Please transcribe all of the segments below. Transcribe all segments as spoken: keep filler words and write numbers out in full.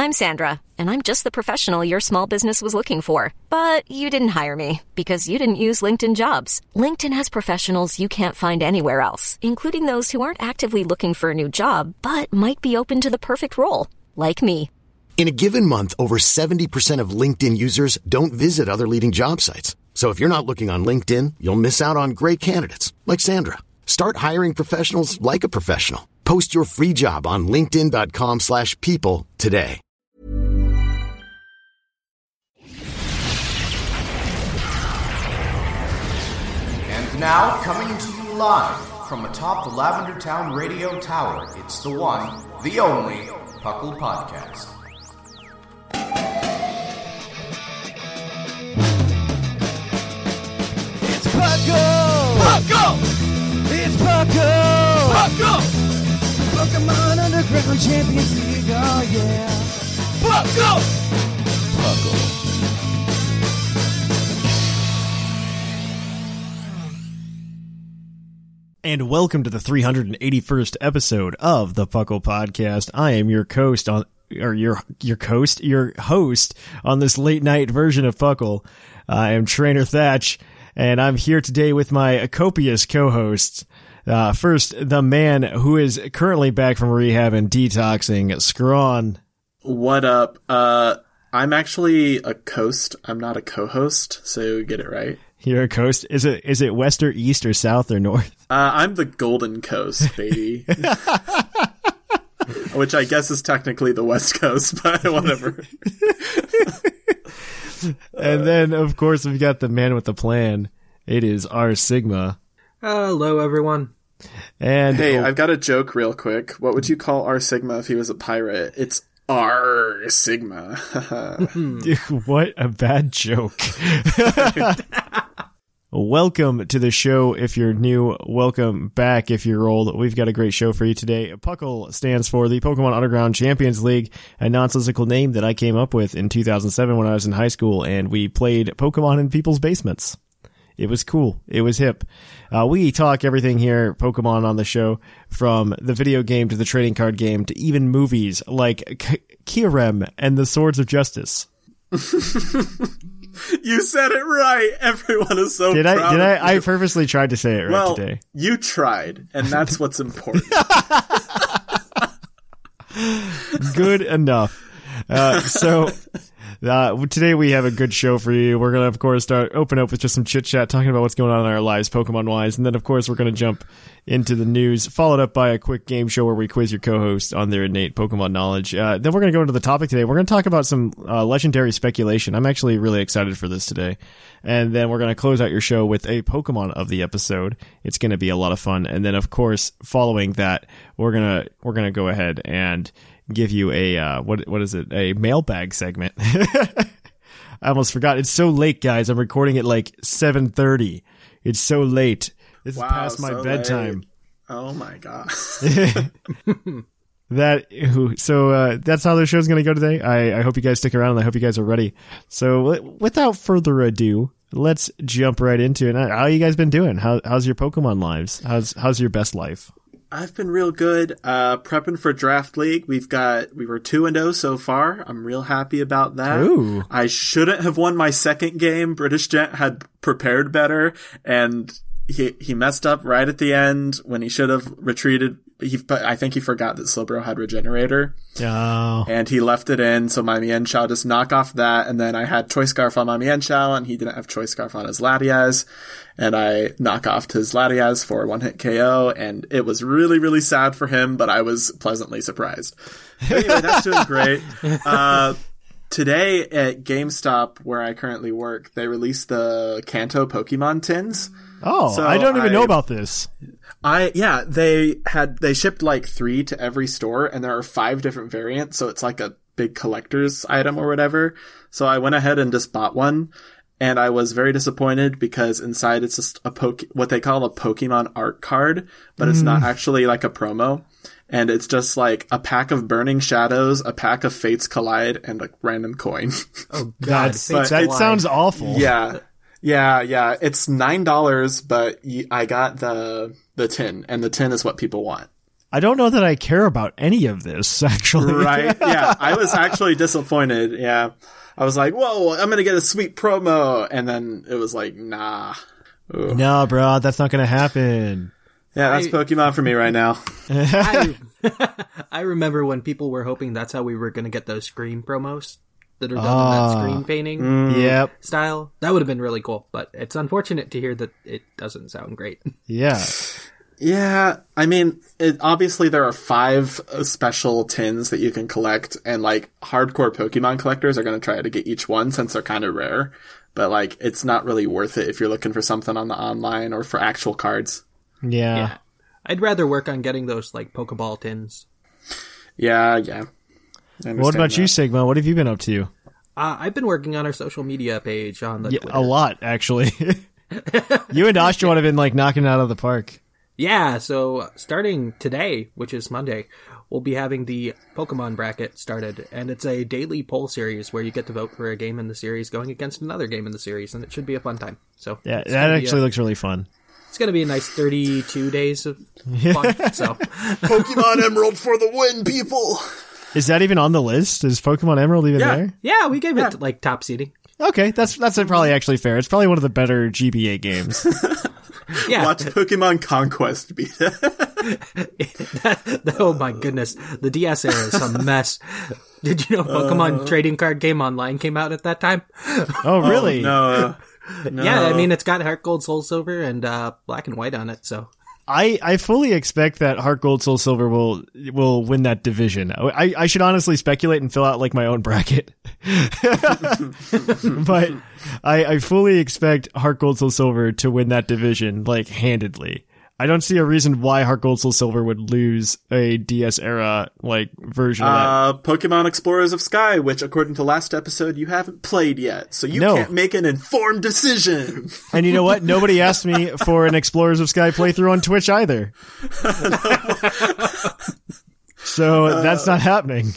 I'm Sandra, and I'm just the professional your small business was looking for. But you didn't hire me because you didn't use LinkedIn Jobs. LinkedIn has professionals you can't find anywhere else, including those who aren't actively looking for a new job, but might be open to the perfect role, like me. In a given month, over seventy percent of LinkedIn users don't visit other leading job sites. So if you're not looking on LinkedIn, you'll miss out on great candidates like Sandra. Start hiring professionals like a professional. Post your free job on linkedin.com slash people today. And now, coming to you live from atop the Lavender Town Radio Tower, it's the one, the only, Puckle Podcast. It's Puckle! Puckle! It's Puckle! Puckle! Pokemon Underground Champions League, oh yeah! Puckle! Puckle. And welcome to the three hundred eighty-first episode of the Puckle Podcast. I am your host on, or your your host, your host on this late night version of Puckle. I am Trainer Thatch, and I'm here today with my copious co-hosts. Uh, first, the man who is currently back from rehab and detoxing, Scrawn. What up? Uh, I'm actually a coast. I'm not a co-host, so get it right. You're a coast? Is it is it west or east or south or north? Uh, I'm the Golden Coast, baby. Which I guess is technically the West Coast, but whatever. And then, of course, we've got the man with the plan. It is R Sigma. Uh, hello, everyone. And hey, oh, I've got a joke real quick. What would you call R Sigma if he was a pirate? It's R Sigma. What a bad joke. Welcome to the show if you're new. Welcome back if you're old. We've got a great show for you today. Puckle stands for the Pokemon Underground Champions League, a nonsensical name that I came up with in two thousand seven when I was in high school, and we played Pokemon in people's basements. It was cool. It was hip. Uh, we talk everything here, Pokemon, on the show, from the video game to the trading card game to even movies like K- Kyurem and the Swords of Justice. You said it right. Everyone is so did proud I? Did of I? you. I purposely tried to say it right well, today. You tried, and that's what's important. Good enough. Uh, so uh, today we have a good show for you. We're gonna, of course, start open up with just some chit chat, talking about what's going on in our lives, Pokemon wise, and then, of course, we're gonna jump into the news, followed up by a quick game show where we quiz your co-host on their innate Pokemon knowledge. Uh, then we're gonna go into the topic today. We're gonna talk about some uh, legendary speculation. I'm actually really excited for this today. And then we're gonna close out your show with a Pokemon of the episode. It's gonna be a lot of fun. And then, of course, following that, we're gonna we're gonna go ahead and give you a uh, what what is it? A mailbag segment. I almost forgot. It's so late, guys. I'm recording at like seven thirty. It's so late. This Wow, is past my so bedtime. late. Oh my god. That so uh, that's how the show's going to go today. I, I hope you guys stick around, and I hope you guys are ready. So without further ado, let's jump right into it. How you guys been doing? How how's your Pokemon lives? How's how's your best life? I've been real good. Uh, prepping for Draft League. We've got, we were two and oh so far. I'm real happy about that. Ooh. I shouldn't have won my second game. British Gent had prepared better, and he, he messed up right at the end when he should have retreated. He, I think he forgot that Slowbro had Regenerator. Oh. And he left it in, so my Mienshao just knock off that, and then I had Choice Scarf on my Mienshao, and he didn't have Choice Scarf on his Latias, and I knock off his Latias for a one-hit K O, and it was really, really sad for him, but I was pleasantly surprised. But anyway, that's doing great. Uh, today at GameStop, where I currently work, they released the Kanto Pokemon tins. Oh, so I don't even I, know about this. I yeah, they had they shipped like three to every store, and there are five different variants, so it's like a big collector's item or whatever. So I went ahead and just bought one, and I was very disappointed because inside it's just a poke what they call a Pokemon art card, but it's mm. not actually like a promo. And it's just like a pack of Burning Shadows, a pack of Fates Collide, and a random coin. Oh god, that, that sounds awful. Yeah. Yeah, yeah, it's nine dollars, but I got the the tin, and the tin is what people want. I don't know that I care about any of this, actually. Right? Yeah, I was actually disappointed. Yeah. I was like, whoa, I'm going to get a sweet promo. And then it was like, nah. Ooh. No, bro, that's not going to happen. Yeah, that's I, Pokemon for me right now. I, I remember when people were hoping that's how we were going to get those Scream promos that are done uh, in that screen painting mm, yep. style. That would have been really cool, but it's unfortunate to hear that it doesn't sound great. Yeah. Yeah, I mean, it, obviously there are five special tins that you can collect, and, like, hardcore Pokemon collectors are going to try to get each one since they're kind of rare, but, like, it's not really worth it if you're looking for something on the online or for actual cards. Yeah. yeah. I'd rather work on getting those, like, Pokeball tins. Yeah, yeah. What about that. you, Sigma? What have you been up to? Uh, I've been working on our social media page on the yeah, Twitter. A lot, actually. You and Ashton have been, like, knocking it out of the park. Yeah, so starting today, which is Monday, we'll be having the Pokemon bracket started, and it's a daily poll series where you get to vote for a game in the series going against another game in the series, and it should be a fun time. So yeah, that actually a, looks really fun. It's going to be a nice thirty-two days of fun. So Pokemon Emerald for the win, people! Is that even on the list? Is Pokemon Emerald even yeah. there? Yeah, we gave yeah. it like top seeding. Okay, that's that's probably actually fair. It's probably one of the better G B A games. Yeah. Watch Pokemon Conquest beat it. Oh my goodness. The D S era is a mess. Did you know Pokemon uh, Trading Card Game Online came out at that time? Oh, really? Oh, no. no. Yeah, I mean, it's got Heart Gold, Soul Silver, and uh, Black and White on it, so... I, I fully expect that Heart Gold Soul Silver will will win that division. I, I should honestly speculate and fill out like my own bracket. But I, I fully expect Heart Gold Soul Silver to win that division like handedly. I don't see a reason why Heart Gold Soul Silver would lose a D S era like version of that. Uh, Pokemon Explorers of Sky, which according to last episode you haven't played yet, so you no. can't make an informed decision. And you know what? Nobody asked me for an Explorers of Sky playthrough on Twitch either. So uh, that's not happening.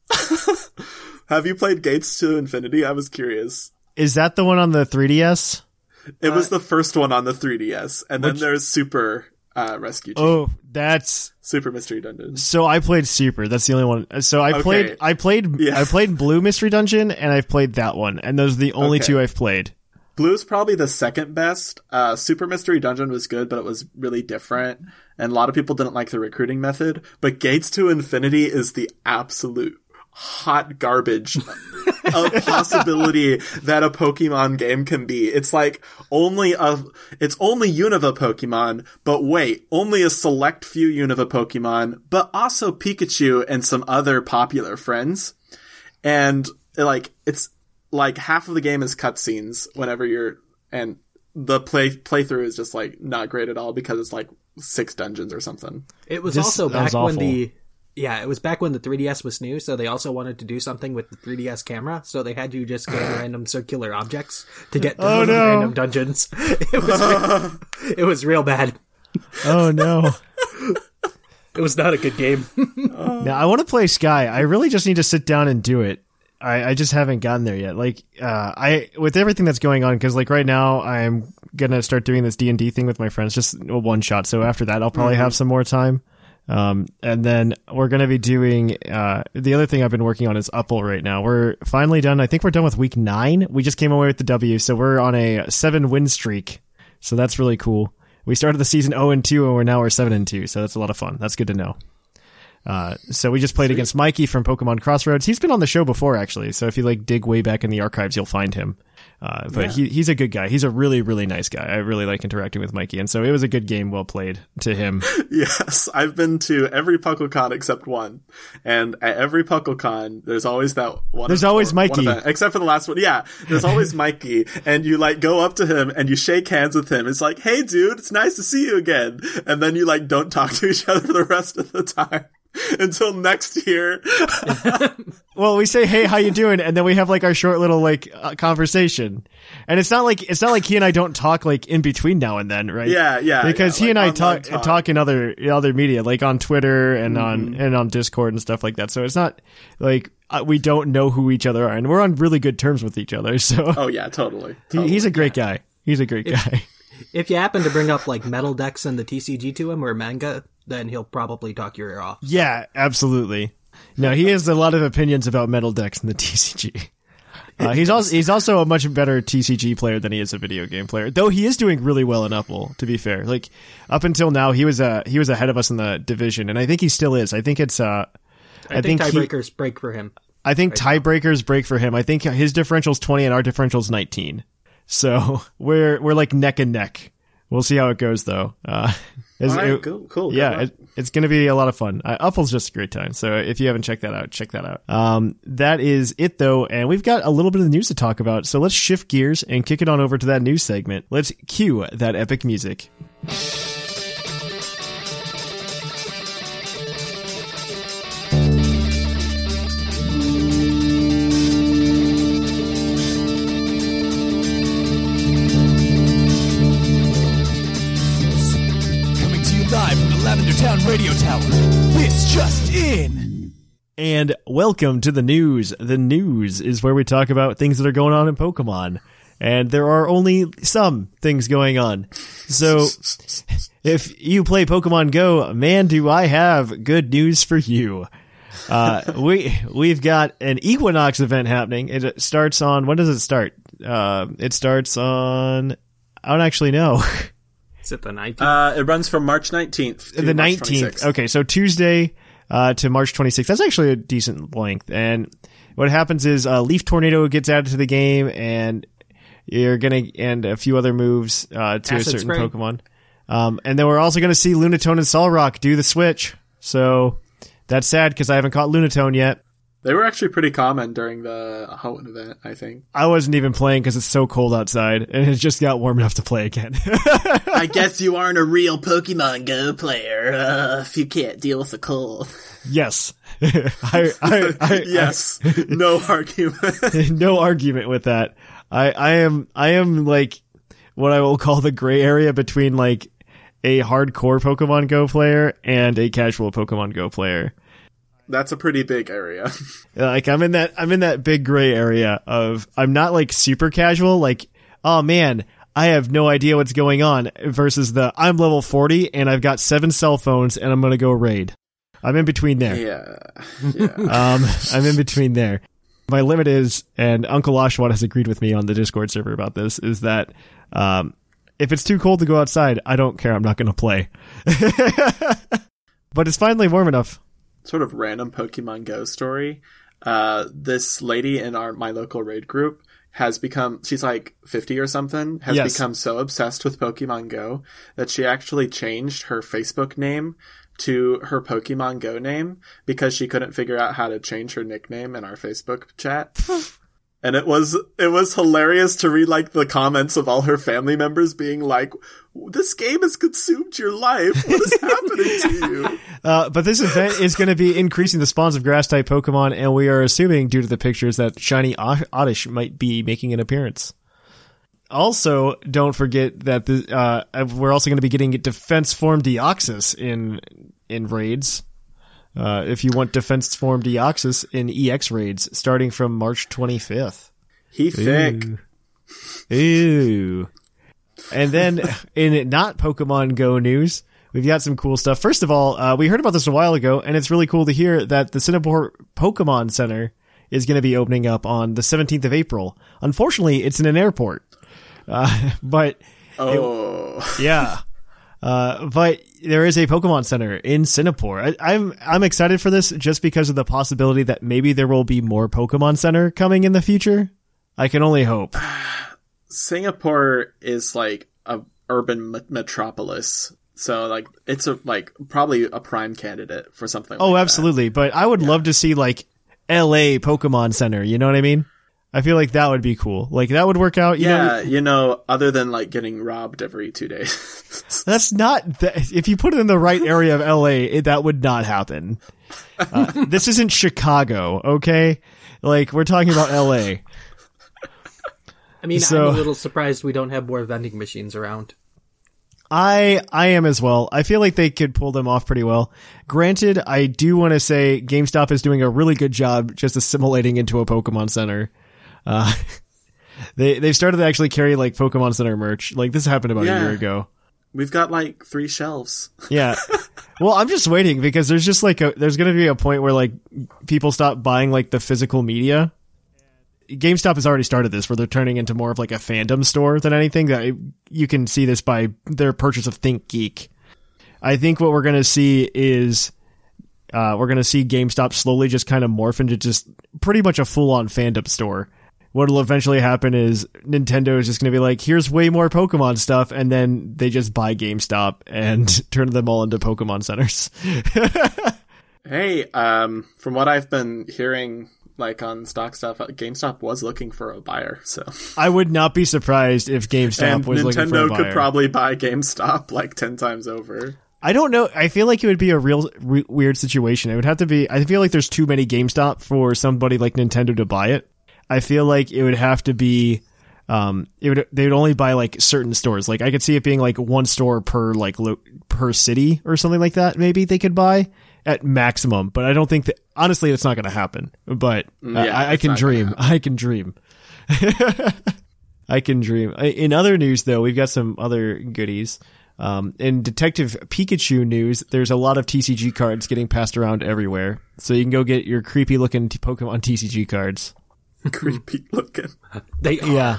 Have you played Gates to Infinity? I was curious. Is that the one on the three D S? It uh, was the first one on the three D S, and then which, there's Super uh, Rescue Team. Oh, that's Super Mystery Dungeon. So I played Super. That's the only one. So I okay. played, I played, yeah. I played Blue Mystery Dungeon, and I've played that one, and those are the only okay. two I've played. Blue's probably the second best. Uh, Super Mystery Dungeon was good, but it was really different, and a lot of people didn't like the recruiting method. But Gates to Infinity is the absolute hot garbage of possibility that a Pokemon game can be. It's like only a, it's only Unova Pokemon, but wait, only a select few Unova Pokemon, but also Pikachu and some other popular friends. And like, it's like half of the game is cutscenes whenever you're, and the play playthrough is just like not great at all because it's like six dungeons or something. It was this, also back was when the Yeah, it was back when the three D S was new, so they also wanted to do something with the three D S camera, so they had you just get random circular objects to get to oh, the no. random dungeons. It was real, it was real bad. Oh no. It was not a good game. Now, I want to play Sky. I really just need to sit down and do it. I, I just haven't gotten there yet. Like, uh, I with everything that's going on, because like right now I'm gonna start doing this D and D thing with my friends, just a one shot. So after that, I'll probably mm-hmm. have some more time. Um, and then we're going to be doing, uh, the other thing I've been working on is Upple right now. We're finally done. I think we're done with week nine. We just came away with the W. So we're on a seven win streak. So that's really cool. We started the season oh and two and we're now we're seven and two. So that's a lot of fun. That's good to know. Uh, so we just played Sweet. against Mikey from Pokemon Crossroads. He's been on the show before, actually. So if you like dig way back in the archives, you'll find him. Uh, but yeah. he he's a good guy. He's a really, really nice guy. I really like interacting with Mikey. And so it was a good game, well played to him. Yes, I've been to every PuckleCon except one. And at every PuckleCon, there's always that one. There's always Mikey. Event, except for the last one. Yeah, there's always Mikey. And you like go up to him and you shake hands with him. It's like, hey dude, it's nice to see you again. And then you like don't talk to each other for the rest of the time. Until next year. Well, we say, hey, how you doing? And then we have like our short little like uh, conversation. And it's not like, it's not like he and I don't talk like in between now and then, right? Yeah, yeah. Because yeah, he like and I talk, talk talk in other, other media, like on Twitter and mm-hmm. on, and on Discord and stuff like that. So it's not like uh, we don't know who each other are, and we're on really good terms with each other. So. Oh yeah, totally. totally. He, he's a great guy. He's a great if, guy. If you happen to bring up like Metal Dex and the T C G to him or manga, then he'll probably talk your ear off. Yeah, absolutely. No, he has a lot of opinions about metal decks in the T C G. Uh, he's also he's also a much better T C G player than he is a video game player. Though he is doing really well in Upple, to be fair. Like up until now, he was uh, he was ahead of us in the division, and I think he still is. I think it's uh, I, I think, think tiebreakers he, break for him. I think right tiebreakers break for him. I think his differential's twenty and our differential's nineteen. So we're we're like neck and neck. We'll see how it goes, though. Uh, All right, it, cool, cool. Yeah, it, it's going to be a lot of fun. Uh, Upple's just a great time. So if you haven't checked that out, check that out. Um, that is it, though. And we've got a little bit of news to talk about. So let's shift gears and kick it on over to that news segment. Let's cue that epic music. Lavender Town Radio Tower. This just in. And welcome to the news. The news is where we talk about things that are going on in Pokemon. And there are only some things going on. So if you play Pokemon Go, man, do I have good news for you. Uh, we, we've got an Equinox event happening. It starts on, when does it start? Uh, it starts on, I don't actually know. Is it the nineteenth? Uh, it runs from March nineteenth to the March nineteenth. twenty-sixth. Okay, so Tuesday uh, to March twenty-sixth. That's actually a decent length. And what happens is uh, Leaf Tornado gets added to the game, and you're gonna and a few other moves uh, to Acid a certain spray. Pokemon. Um, and then we're also gonna see Lunatone and Solrock do the switch. So that's sad because I haven't caught Lunatone yet. They were actually pretty common during the Houghton event, I think. I wasn't even playing because it's so cold outside, and it just got warm enough to play again. I guess you aren't a real Pokemon Go player uh, if you can't deal with the cold. Yes. I, I, I, yes. I, no argument. No argument with that. I, I am I am like what I will call the gray area between like a hardcore Pokemon Go player and a casual Pokemon Go player. That's a pretty big area. Like I'm in that I'm in that big gray area of I'm not like super casual, like, oh man, I have no idea what's going on, versus the I'm level forty and I've got seven cell phones and I'm gonna go raid. I'm in between there. Yeah. yeah. um I'm in between there. My limit is, and Uncle Oshawott has agreed with me on the Discord server about this, is that um if it's too cold to go outside, I don't care, I'm not gonna play. But it's finally warm enough. Sort of random Pokemon Go story. Uh, this lady in our my local raid group has become, she's like fifty or something, has yes. become so obsessed with Pokemon Go that she actually changed her Facebook name to her Pokemon Go name because she couldn't figure out how to change her nickname in our Facebook chat. And it was it was hilarious to read like the comments of all her family members being like, "This game has consumed your life. What is happening to you?" Uh, but this event is going to be increasing the spawns of grass-type Pokemon, and we are assuming, due to the pictures, that Shiny Oddish might be making an appearance. Also, don't forget that the, uh, we're also going to be getting Defense Form Deoxys in in raids. Uh, if you want Defense Form Deoxys in E X raids, starting from March twenty-fifth. He thick. Ooh. Ooh. And then, in not Pokemon Go news, we've got some cool stuff. First of all, uh, we heard about this a while ago, and it's really cool to hear that the Cinnaport Pokemon Center is going to be opening up on the seventeenth of April. Unfortunately, it's in an airport. Uh, but, oh. it, yeah. Uh, but there is a Pokemon Center in Singapore. I, I'm I'm excited for this just because of the possibility that maybe there will be more Pokemon Center coming in the future. I can only hope. Singapore is like a urban met- metropolis, so like it's a like probably a prime candidate for something. Oh, like absolutely. That. But I would yeah. love to see like L A Pokemon Center. You know what I mean? I feel like that would be cool. Like that would work out. You yeah, know, you know, other than like getting robbed every two days. That's not. Th- if you put it in the right area of L A, it, that would not happen. Uh, this isn't Chicago, okay? Like we're talking about L A. I mean, So- I'm a little surprised we don't have more vending machines around. I I am as well. I feel like they could pull them off pretty well. Granted, I do want to say GameStop is doing a really good job just assimilating into a Pokemon Center. Uh, they they've started to actually carry like Pokemon Center merch. Like this happened about Yeah. a year ago. We've got like three shelves. Yeah. Well, I'm just waiting because there's just like a there's going to be a point where like people stop buying like the physical media. GameStop has already started this where they're turning into more of like a fandom store than anything. That you can see this by their purchase of ThinkGeek. I think what we're going to see is uh, we're going to see GameStop slowly just kind of morph into just pretty much a full-on fandom store. What'll eventually happen is Nintendo is just going to be like, here's way more Pokemon stuff, and then they just buy GameStop and turn them all into Pokemon centers. Hey, um, from what I've been hearing, like on stock stuff, GameStop was looking for a buyer, so. I would not be surprised if GameStop and was Nintendo looking for a buyer. could probably buy GameStop like ten times over. I don't know. I feel like it would be a real re- weird situation. It would have to be, I feel like there's too many GameStop for somebody like Nintendo to buy it. I feel like it would have to be, um, it would, they would only buy like certain stores. Like I could see it being like one store per like lo- per city or something like that. Maybe they could buy at maximum, but I don't think that, honestly, it's not going to happen, but uh, yeah, I, I can dream. I can dream. I can dream. In other news though, we've got some other goodies. Um, in Detective Pikachu news, there's a lot of T C G cards getting passed around everywhere. So you can go get your creepy looking t- Pokemon T C G cards. Creepy looking. They are. Yeah.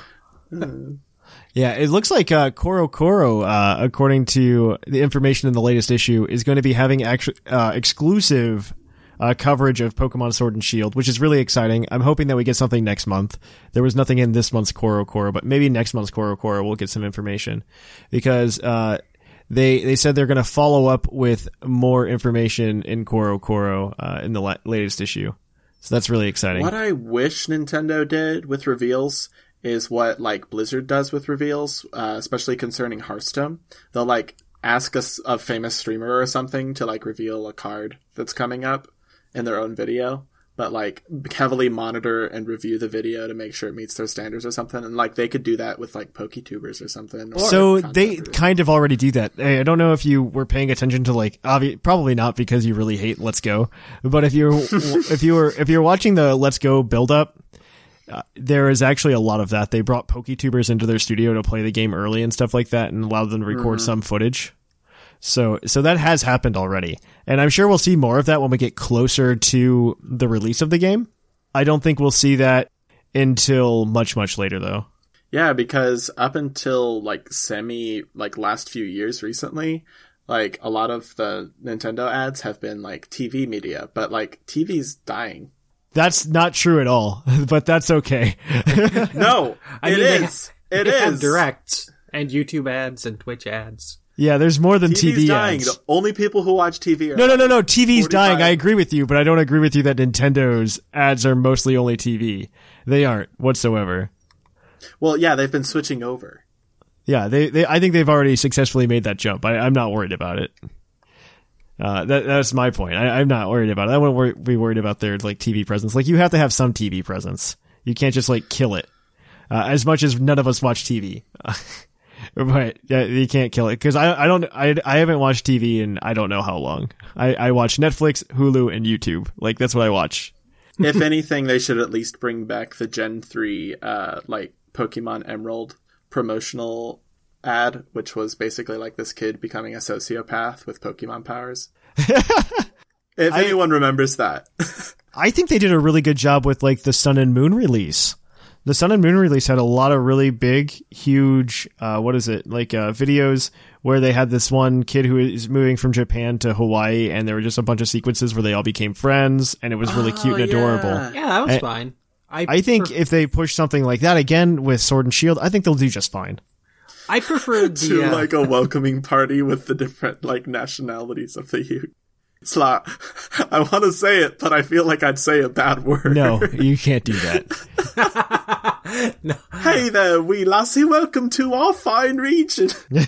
Yeah, it looks like uh, Koro Koro, uh, according to the information in the latest issue, is going to be having actu- uh, exclusive uh, coverage of Pokemon Sword and Shield, which is really exciting. I'm hoping that we get something next month. There was nothing in this month's Koro Koro, but maybe next month's Koro Koro we'll get some information. Because uh, they they said they're going to follow up with more information in Koro Koro uh, in the la- latest issue. So that's really exciting. What I wish Nintendo did with reveals is what like Blizzard does with reveals, uh, especially concerning Hearthstone. They'll like ask us a famous streamer or something to like reveal a card that's coming up in their own video, but like heavily monitor and review the video to make sure it meets their standards or something. And like they could do that with like PokeTubers or something. Or so they creators. Kind of already do that. I don't know if you were paying attention to like, obvi- probably not because you really hate Let's Go, but if you're, if you were, if you're watching the Let's Go build up, uh, there is actually a lot of that. They brought PokeTubers into their studio to play the game early and stuff like that and allowed them to record mm-hmm. some footage. So, so that has happened already. And I'm sure we'll see more of that when we get closer to the release of the game. I don't think we'll see that until much, much later though. Yeah, because up until like semi, like last few years recently, like a lot of the Nintendo ads have been like T V media, but like T V's dying. That's not true at all, but that's okay. No, I it mean, is. They, it they is. have directs and YouTube ads and Twitch ads. Yeah, there's more than T V's T V dying. ads. The only people who watch T V are No, no, no, no. T V's forty-five. dying. I agree with you, but I don't agree with you that Nintendo's ads are mostly only T V. They aren't whatsoever. Well, yeah, they've been switching over. Yeah, they, they I think they've already successfully made that jump. I, I'm not worried about it. Uh, that that's my point. I, I'm not worried about it. I wouldn't worry, be worried about their like T V presence. Like you have to have some T V presence. You can't just like kill it. Uh, as much as none of us watch T V. But yeah, you can't kill it because I I don't I I haven't watched T V in I don't know how long. I I watch Netflix, Hulu, and YouTube. Like that's what I watch. If anything, they should at least bring back the Gen three uh like Pokemon Emerald promotional ad, which was basically like this kid becoming a sociopath with Pokemon powers. If I, anyone remembers that. I think they did a really good job with like the Sun and Moon release. The Sun and Moon release had a lot of really big, huge, uh, what is it, like uh, videos where they had this one kid who is moving from Japan to Hawaii, and there were just a bunch of sequences where they all became friends, and it was really oh, cute and adorable. Yeah, Yeah, that was I, fine. I, I think pref- if they push something like that again with Sword and Shield, I think they'll do just fine. I preferred the to uh, like a welcoming party with the different like nationalities of the youth. It's like, I want to say it, but I feel like I'd say a bad word. No, you can't do that. no. Hey there, wee lassie, welcome to our fine region.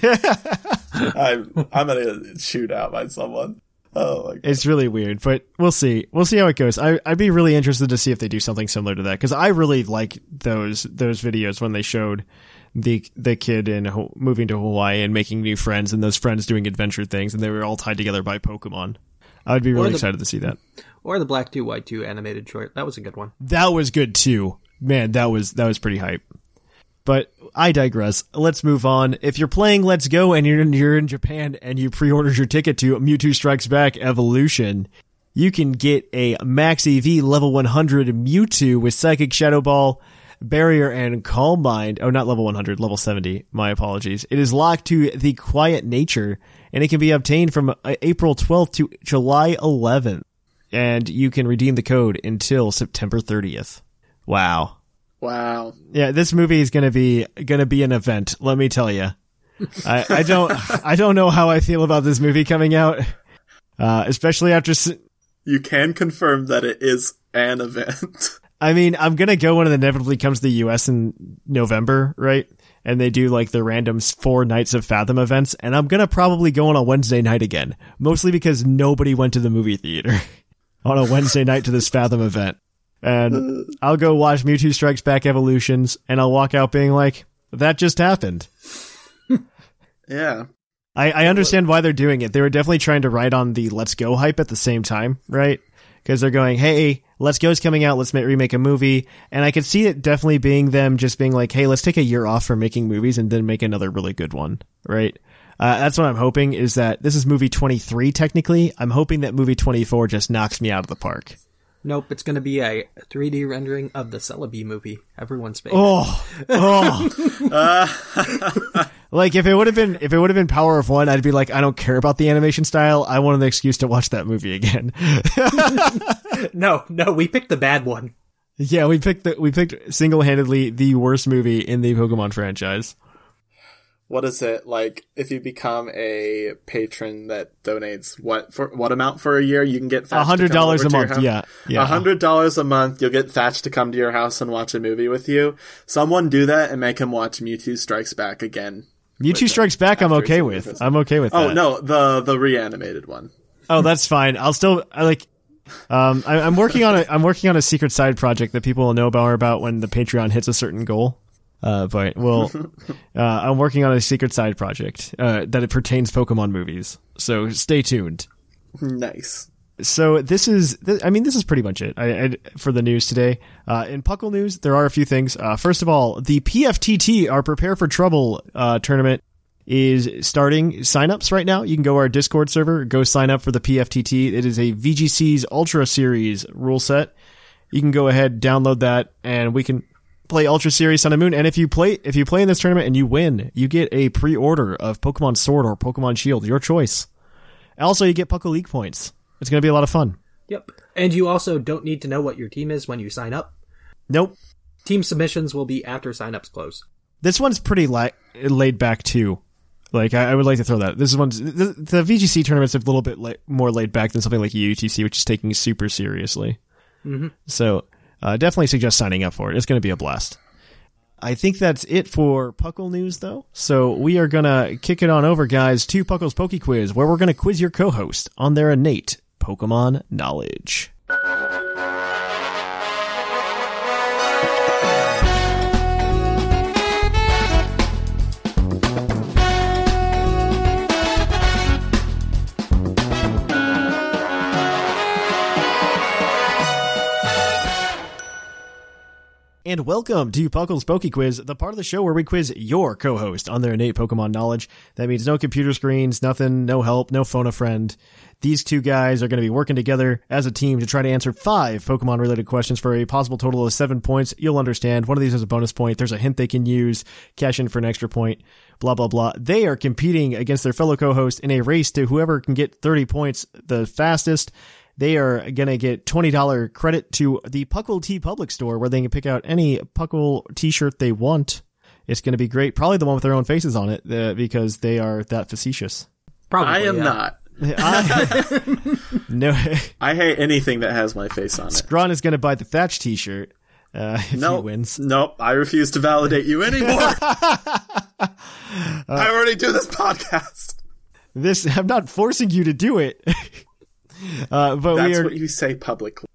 I'm, I'm gonna shoot out by someone. Oh my God. It's really weird, but we'll see. We'll see how it goes. I, I'd be really interested to see if they do something similar to that, because I really like those those videos when they showed the the kid in moving to Hawaii and making new friends, and those friends doing adventure things, and they were all tied together by Pokemon. I would be really the, excited to see that. Or the Black two White two animated short. That was a good one. That was good too. Man, that was that was pretty hype. But I digress. Let's move on. If you're playing Let's Go and you're in, you're in Japan and you pre-ordered your ticket to Mewtwo Strikes Back Evolution, you can get a Max E V level one hundred Mewtwo with Psychic Shadow Ball, Barrier, and Calm Mind. Oh, not level one hundred, level seventy. My apologies. It is locked to the Quiet Nature, and it can be obtained from April twelfth to July eleventh. And you can redeem the code until September thirtieth. Wow. Wow. Yeah, this movie is gonna be gonna be an event. Let me tell you. I, I don't I don't know how I feel about this movie coming out, uh, especially after. S- you can confirm that it is an event. I mean, I'm gonna go when it inevitably comes to the U S in November, right? And they do like the random four nights of Fathom events, and I'm gonna probably go on a Wednesday night again, mostly because nobody went to the movie theater on a Wednesday night to this Fathom event. And I'll go watch Mewtwo Strikes Back Evolutions, and I'll walk out being like, that just happened. Yeah. I, I understand why they're doing it. They were definitely trying to ride on the Let's Go hype at the same time, right? Because they're going, hey, Let's Go's coming out, let's make, remake a movie. And I could see it definitely being them just being like, hey, let's take a year off from making movies and then make another really good one, right? Uh, that's what I'm hoping, is that this is movie twenty-three technically. I'm hoping that movie twenty-four just knocks me out of the park. Nope, it's going to be a three D rendering of the Celebi movie. Everyone's favorite. Oh, oh. Like if it would have been, if it would have been Power of One, I'd be like, I don't care about the animation style. I want an excuse to watch that movie again. no, no, we picked the bad one. Yeah, we picked the, we picked single-handedly the worst movie in the Pokemon franchise. What is it like if you become a patron that donates what for what amount for a year? You can get a hundred dollars a month. Yeah, yeah, a hundred dollars a month. You'll get Thatch to come to your house and watch a movie with you. Someone do that and make him watch Mewtwo Strikes Back again. Mewtwo Strikes Back, I'm okay with. I'm okay with. Oh that. no, the the reanimated one. Oh, that's fine. I'll still I like. Um, I, I'm working on a I'm working on a secret side project that people will know more about when the Patreon hits a certain goal. Uh, but well, uh, I'm working on a secret side project uh, that it pertains Pokemon movies. So stay tuned. Nice. So this is, th- I mean, this is pretty much it I, I, for the news today. Uh, in Puckle news, there are a few things. Uh, first of all, the P F T T, our Prepare for Trouble uh, tournament, is starting signups right now. You can go to our Discord server, go sign up for the P F T T. It is a V G C's Ultra Series rule set. You can go ahead, download that, and we can play Ultra Series Sun and Moon. And if you play if you play in this tournament and you win, you get a pre-order of Pokemon Sword or Pokemon Shield, your choice. Also, you get Puckle League points. It's going to be a lot of fun. Yep. And you also don't need to know what your team is when you sign up. Nope. Team submissions will be after signups close. This one's pretty li- laid back too. Like, I, I would like to throw that. This one's the, the V G C tournament's a little bit la- more laid back than something like U T C, which is taking super seriously. Mm-hmm. So, uh, definitely suggest signing up for it. It's going to be a blast. I think that's it for Puckle news, though. So we are going to kick it on over, guys, to Puckle's Poke Quiz, where we're going to quiz your co-host on their innate Pokemon knowledge. And welcome to Puckle's Poke Quiz, the part of the show where we quiz your co-host on their innate Pokemon knowledge. That means no computer screens, nothing, no help, no phone a friend. These two guys are going to be working together as a team to try to answer five Pokemon-related questions for a possible total of seven points. You'll understand. One of these is a bonus point. There's a hint they can use, cash in for an extra point, blah, blah, blah. They are competing against their fellow co-host in a race to whoever can get thirty points the fastest. They are going to get twenty dollars credit to the Puckle T Public Store, where they can pick out any Puckle t-shirt they want. It's going to be great. Probably the one with their own faces on it, uh, because they are that facetious. Probably, I am yeah. not. I, no, I hate anything that has my face on it. Scron is going to buy the Thatch t-shirt uh, if nope. he wins. Nope, I refuse to validate you anymore. uh, I already do this podcast. This I'm not forcing you to do it. Uh, but That's we are, what you say publicly.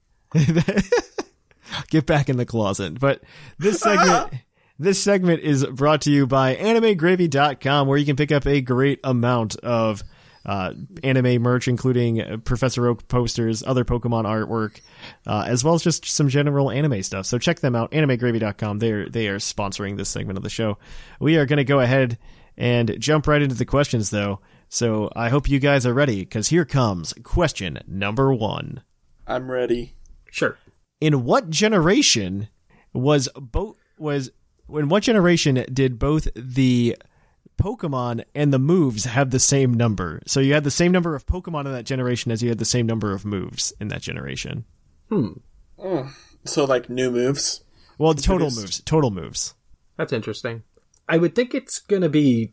Get back in the closet. But this segment, this segment is brought to you by anime gravy dot com, where you can pick up a great amount of uh, anime merch, including uh, Professor Oak posters, other Pokemon artwork, uh, as well as just some general anime stuff. So check them out, anime gravy dot com. They're, they are sponsoring this segment of the show. We are going to go ahead and jump right into the questions, though. So I hope you guys are ready, because here comes question number one. I'm ready. Sure. In what generation was both was in what generation did both the Pokemon and the moves have the same number? So you had the same number of Pokemon in that generation as you had the same number of moves in that generation. Hmm. Mm. So like new moves? Well, total moves. Total moves. That's interesting. I would think it's going to be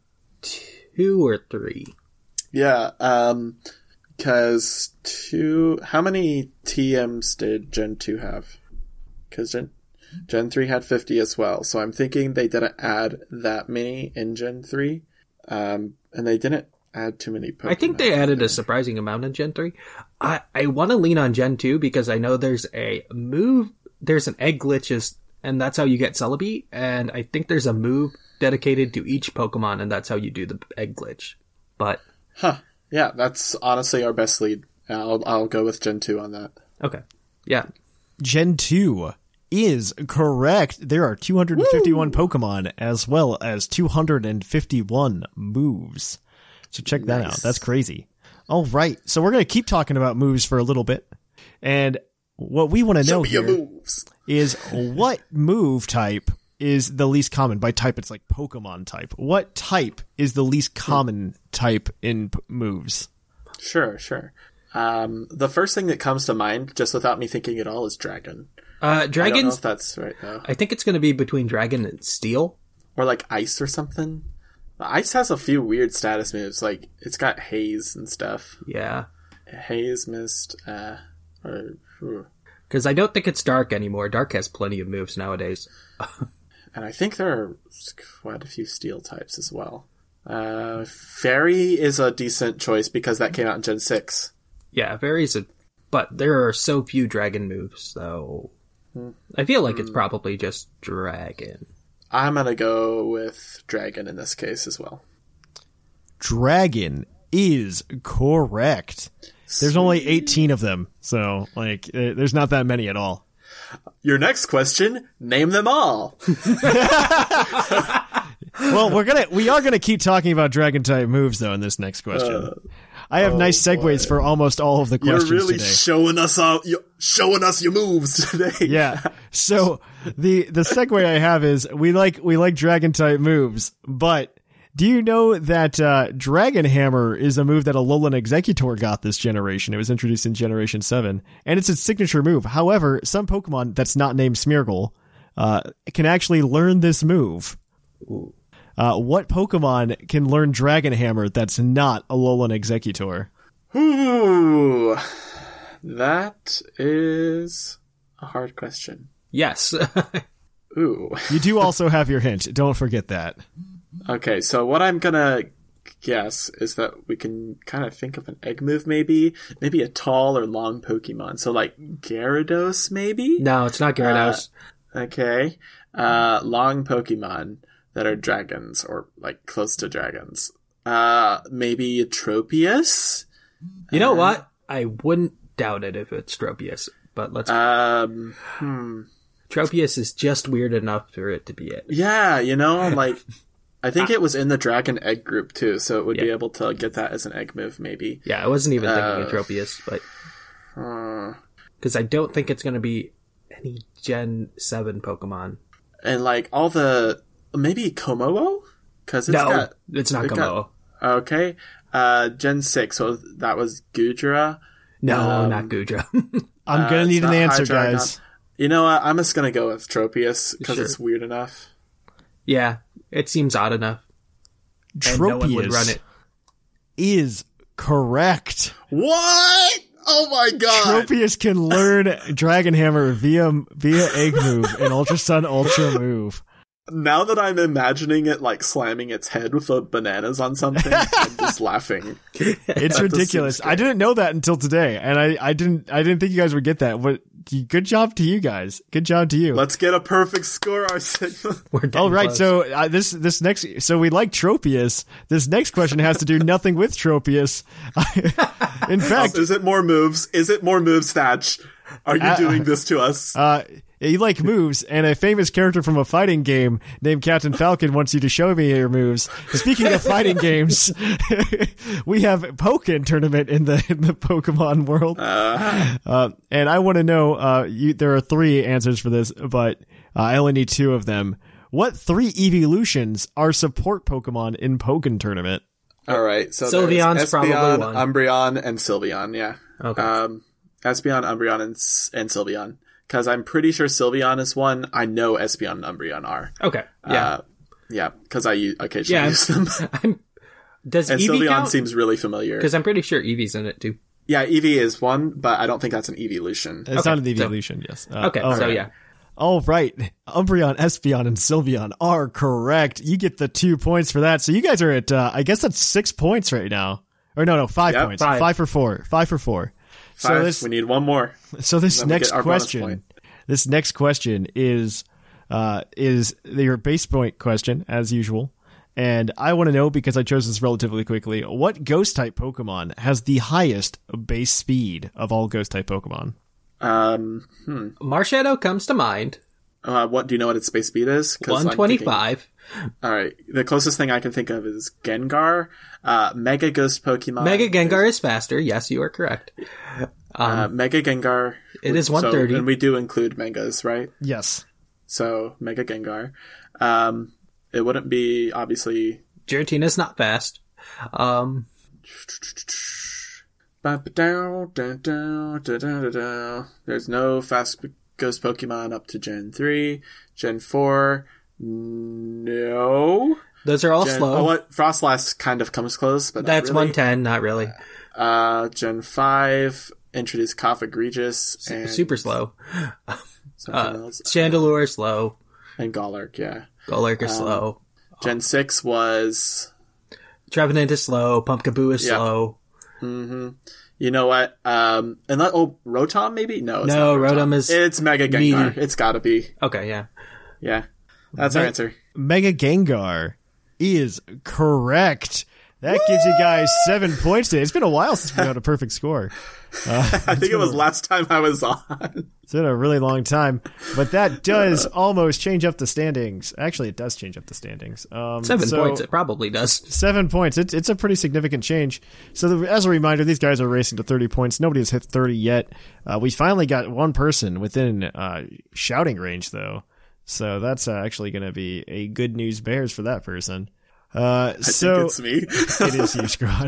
two or three. Yeah, um, because two... How many T Ms did Gen two have? Because Gen, Gen three had fifty as well, so I'm thinking they didn't add that many in Gen three, um, and they didn't add too many Pokemon. I think they added a surprising amount in Gen three. I, I want to lean on Gen two because I know there's a move... There's an egg glitches, and that's how you get Celebi, and I think there's a move dedicated to each Pokemon, and that's how you do the egg glitch. But... Huh. Yeah, that's honestly our best lead. I'll I'll go with Gen two on that. Okay. Yeah. Gen two is correct. There are two hundred fifty-one Woo! Pokemon as well as two hundred fifty-one moves. So check that nice. out. That's crazy. All right. So we're going to keep talking about moves for a little bit. And what we want to know here moves. is what move type is the least common. By type, it's like Pokemon type. What type is the least common type in p- moves? Sure, sure. Um, the first thing that comes to mind, just without me thinking at all, is Dragon. Uh, Dragons? I don't know if that's right, though. I think it's going to be between Dragon and Steel. Or like Ice or something. Ice has a few weird status moves. Like, it's got Haze and stuff. Yeah. Haze, Mist, uh... Because I don't think it's Dark anymore. Dark has plenty of moves nowadays. And I think there are quite a few Steel types as well. Uh, Fairy is a decent choice because that came out in Gen six. Yeah, Fairy's a... But there are so few Dragon moves, so... Hmm. I feel like it's probably just Dragon. I'm gonna go with Dragon in this case as well. Dragon is correct. There's Sweet. only eighteen of them, so, like, there's not that many at all. Your next question, name them all. Well, we're gonna we are gonna keep talking about dragon type moves though in this next question. Uh, I have oh nice segues boy. for almost all of the questions You're really today. showing us all, showing us your moves today. Yeah. So the the segue I have is we like we like dragon type moves, but do you know that uh, Dragon Hammer is a move that Alolan Exeggutor got this generation? It was introduced in Generation seven, and it's its signature move. However, some Pokemon that's not named Smeargle uh, can actually learn this move. Uh, what Pokemon can learn Dragon Hammer that's not Alolan Exeggutor? Ooh, that is a hard question. Yes. Ooh. You do also have your hint. Don't forget that. Okay, so what I'm gonna guess is that we can kind of think of an egg move, maybe, maybe a tall or long Pokemon. So like Gyarados, maybe? No, it's not Gyarados. Uh, okay, uh, long Pokemon that are dragons or like close to dragons. Uh, maybe Tropius. You know uh, what? I wouldn't doubt it if it's Tropius, but let's. Um, hmm. Tropius is just weird enough for it to be it. Yeah, you know, like. I think it was in the Dragon Egg group, too, so it would yeah. be able to get that as an egg move, maybe. Yeah, I wasn't even thinking uh, of Tropius, but... Because uh, I don't think it's going to be any Gen seven Pokemon. And, like, all the... Maybe Komodo? Cause it's no, got, it's not it Komodo. Got, okay. Uh, Gen six, so that was Goodra. No, um, not Goodra. I'm uh, going to need an answer, Hydreigon. guys. You know what? I'm just going to go with Tropius, because sure. it's weird enough. Yeah. It seems odd enough. Tropius no one would run it. Is correct. What? Oh my god! Tropius can learn Dragon Hammer via via Egg Move and Ultra Sun Ultra Move. Now that I'm imagining it like slamming its head with the bananas on something, I'm just laughing. It's ridiculous. I didn't know that until today, and I, I didn't I didn't think you guys would get that. But good job to you guys. Good job to you. Let's get a perfect score, our Sigma. All right, close. so uh, this this next so we like Tropius. This next question has to do nothing with Tropius. In fact, is it more moves? Is it more moves, Thatch? Are you uh, doing this to us? Uh, you like moves, and a famous character from a fighting game named Captain Falcon wants you to show me your moves. Speaking of fighting games, we have Pokken tournament in the in the Pokemon world, uh, uh, and I want to know. Uh, you, there are three answers for this, but uh, I only need two of them. What three evolutions are support Pokemon in Pokken tournament? All right, so Sylveon's Espeon, probably one. Umbreon, and Sylveon. Yeah. Okay. Um, Espeon, Umbreon, and and Sylveon. Because I'm pretty sure Sylveon is one. I know Espeon and Umbreon are. Okay. Yeah. Uh, yeah, because I use, occasionally yeah, use them. I'm, does and Eevee Sylveon count? seems really familiar. Because I'm pretty sure Eevee's in it too. Yeah, Eevee is one, but I don't think that's an evolution. It's okay, not an evolution, so, yes. Uh, okay, so right. yeah. All right. Umbreon, Espeon, and Sylveon are correct. You get the two points for that. So you guys are at, uh, I guess that's six points right now. Or no, no, five yep, points. Five. five for four. Five for four. Five. So this, we need one more. So this next our question, this next question is, uh, is your base point question, as usual. And I want to know, because I chose this relatively quickly, what ghost-type Pokemon has the highest base speed of all ghost-type Pokemon? Um, hmm. Marshadow comes to mind. Uh, what do you know what its base speed is? one twenty-five. All right. The closest thing I can think of is Gengar. Uh, Mega Ghost Pokemon. Mega Gengar is faster. Yes, you are correct. Um, uh, Mega Gengar. It is one thirty. So, and we do include Megas, right? Yes. So, Mega Gengar. Um, it wouldn't be, obviously... Giratina's not fast. Um... There's no fast ghost Pokemon up to Gen three. Gen four, no. Those are all Gen, slow. Oh, what? Frostlass kind of comes close, but that's not really. one ten, not really. Uh, Gen five introduced Cough Egregious and super slow. uh, else. Chandelure slow, and Golurk, yeah. Golurk is um, slow. Gen six was Trevenant is slow. Pumpkaboo is yeah. slow. Mm-hmm. You know what? Um, and that, oh, Rotom maybe? No, it's no, not Rotom. Rotom is it's Mega Gengar. meaty. It's gotta be. Okay, yeah, yeah. That's Me- our answer. Mega Gengar is correct. That gives you guys seven points today. It's been a while since we had a perfect score. Uh, I think it was a, last time I was on. It's been a really long time, but that does almost change up the standings. Actually, it does change up the standings. Um, seven so points. It probably does. Seven points. It's it's a pretty significant change. So the, as a reminder, these guys are racing to thirty points. Nobody has hit thirty yet. Uh, we finally got one person within uh, shouting range, though. So that's uh, actually going to be a good news bears for that person. Uh, I so think it's me. It is you, Scrod.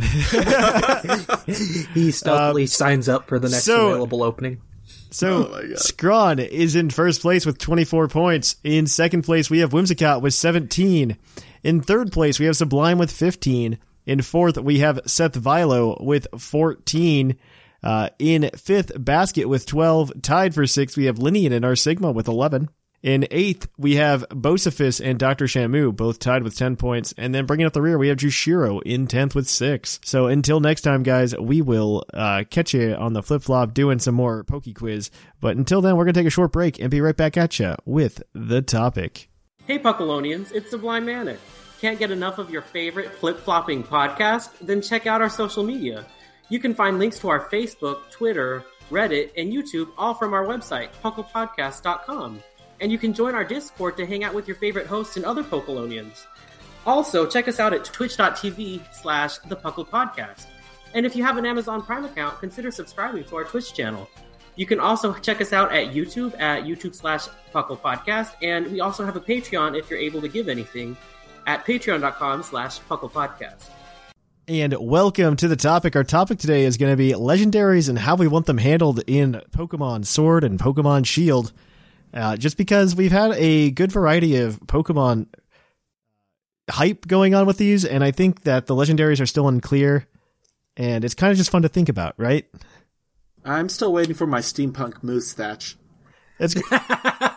He stealthily um, signs up for the next so, available opening. So oh Scrod is in first place with twenty-four points. In second place, we have Whimsicott with seventeen. In third place, we have Sublime with fifteen. In fourth, we have Seth Vilo with fourteen. Uh, in fifth, Basket with twelve. Tied for sixth, we have Linian and our Sigma with eleven. In eighth, we have Bocephus and Doctor Shamu, both tied with ten points. And then bringing up the rear, we have Jushiro in tenth with six. So until next time, guys, we will uh, catch you on the flip-flop doing some more Poke Quiz. But until then, we're going to take a short break and be right back at you with the topic. Hey, Puckalonians, it's Sublime Manic. Can't get enough of your favorite flip-flopping podcast? Then check out our social media. You can find links to our Facebook, Twitter, Reddit, and YouTube, all from our website, puckle podcast dot com. And you can join our Discord to hang out with your favorite hosts and other Pokelonians. Also, check us out at twitch.tv slash the Puckle Podcast. And if you have an Amazon Prime account, consider subscribing to our Twitch channel. You can also check us out at YouTube at YouTube slash Puckle Podcast. And we also have a Patreon if you're able to give anything at patreon.com slash Puckle Podcast. And welcome to the topic. Our topic today is going to be legendaries and how we want them handled in Pokemon Sword and Pokemon Shield. Uh, just because we've had a good variety of Pokemon hype going on with these, and I think that the legendaries are still unclear, and it's kind of just fun to think about, right? I'm still waiting for my steampunk moose thatch. It's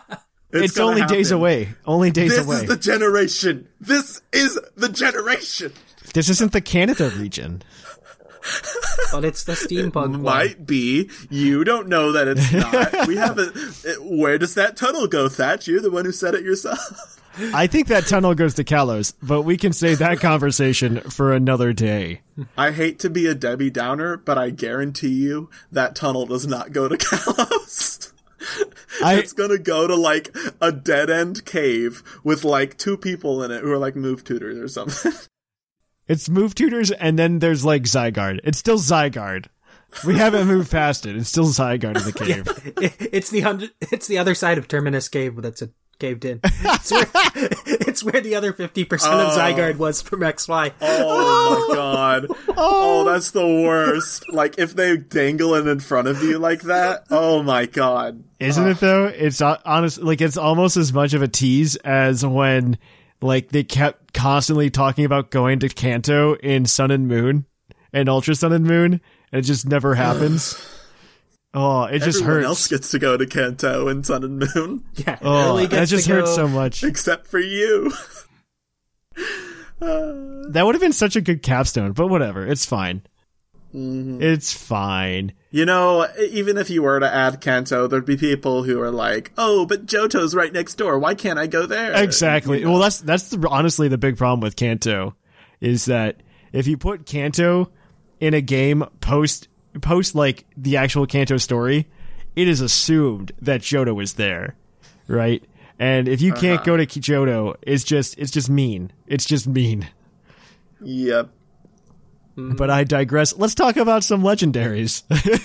It's, it's only happen. days away. Only days this away. This is the generation. This is the generation. This isn't the Canada region. But it's the steampunk Might one. be. You don't know that it's not. We haven't. Where does that tunnel go, Thatch? You're the one who said it yourself. I think that tunnel goes to Kalos, but we can save that conversation for another day. I hate to be a Debbie Downer, but I guarantee you that tunnel does not go to Kalos. I, it's gonna go to, like, a dead-end cave with, like, two people in it who are, like, move tutors or something. It's move tutors, and then there's, like, Zygarde. It's still Zygarde. We haven't moved past it. It's still Zygarde in the cave. Yeah, it's the un- it's the other side of Terminus Cave that's a caved in. It's where, it's where the other fifty percent oh. of Zygarde was from X Y. Oh my god. Oh. oh, that's the worst. Like, if they dangle it in front of you like that, oh my god. Isn't oh. it, though? It's honest, like, it's almost as much of a tease as when, like, they kept constantly talking about going to Kanto in Sun and Moon and Ultra Sun and Moon, and it just never happens. Oh, it just Everyone hurts. else gets to go to Kanto in Sun and Moon. Yeah, oh, really that just hurts so much. Except for you. uh, that would have been such a good capstone, but whatever. It's fine. Mm-hmm. It's fine. You know, even if you were to add Kanto, there'd be people who are like, "Oh, but Johto's right next door. Why can't I go there?" Exactly. You know? Well, that's that's the, honestly the big problem with Kanto is that if you put Kanto in a game post post like the actual Kanto story, it is assumed that Johto is there, right? And if you can't uh-huh. go to Johto, it's just it's just mean. It's just mean. Yep. But I digress. Let's talk about some legendaries.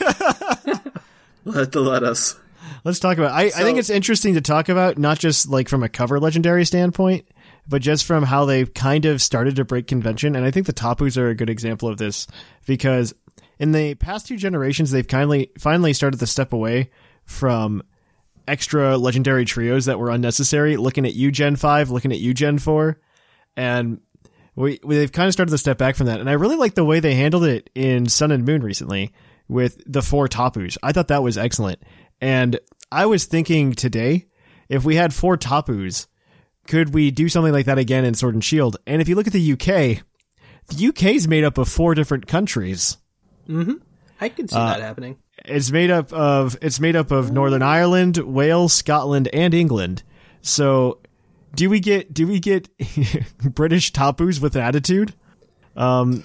let, let us. Let's talk about I, so, I think it's interesting to talk about, not just like from a cover legendary standpoint, but just from how they've kind of started to break convention. And I think the Tapus are a good example of this, because in the past two generations, they've kindly finally started to step away from extra legendary trios that were unnecessary. Looking at you, Gen five, looking at you, Gen four, and We, we they've kind of started to step back from that, and I really like the way they handled it in Sun and Moon recently with the four Tapus. I thought that was excellent, and I was thinking today, if we had four Tapus, could we do something like that again in Sword and Shield? And if you look at the U K, the U K is made up of four different countries. Mm-hmm. I can see uh, that happening. It's made up of it's made up of Northern Ireland, Wales, Scotland, and England. So. Do we get do we get British Tapus with attitude? Um,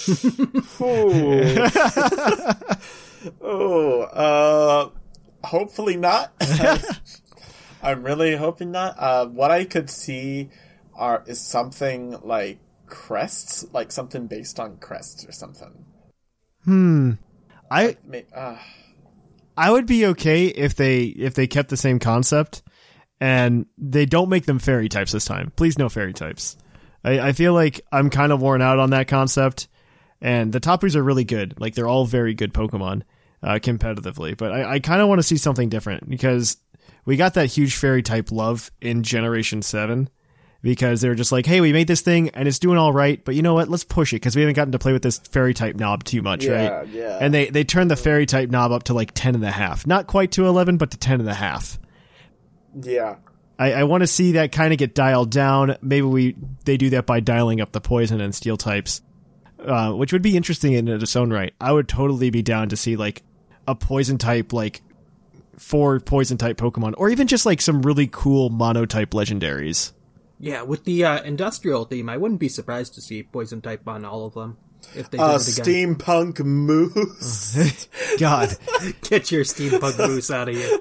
oh, uh, hopefully not. I'm really hoping not. Uh, what I could see are is something like crests, like something based on crests or something. Hmm. I uh, I would be okay if they if they kept the same concept. And they don't make them fairy types this time. Please, no fairy types. I, I feel like I'm kind of worn out on that concept. And the Tapus are really good. Like, they're all very good Pokemon uh, competitively. But I, I kind of want to see something different, because we got that huge fairy type love in Generation seven. Because they were just like, hey, we made this thing and it's doing all right. But you know what? Let's push it, because we haven't gotten to play with this fairy type knob too much, yeah, right? Yeah. And they, they turned the fairy type knob up to like ten and a half. Not quite to eleven, but to ten and a half. Yeah. I, I want to see that kind of get dialed down. Maybe we they do that by dialing up the poison and steel types, uh, which would be interesting in its own right. I would totally be down to see like a poison type, like four poison type Pokemon, or even just like some really cool mono type legendaries. Yeah, with the uh, industrial theme, I wouldn't be surprised to see poison type on all of them. If they did uh, it again. Steampunk Moose. God. Get your Steampunk Moose out of here.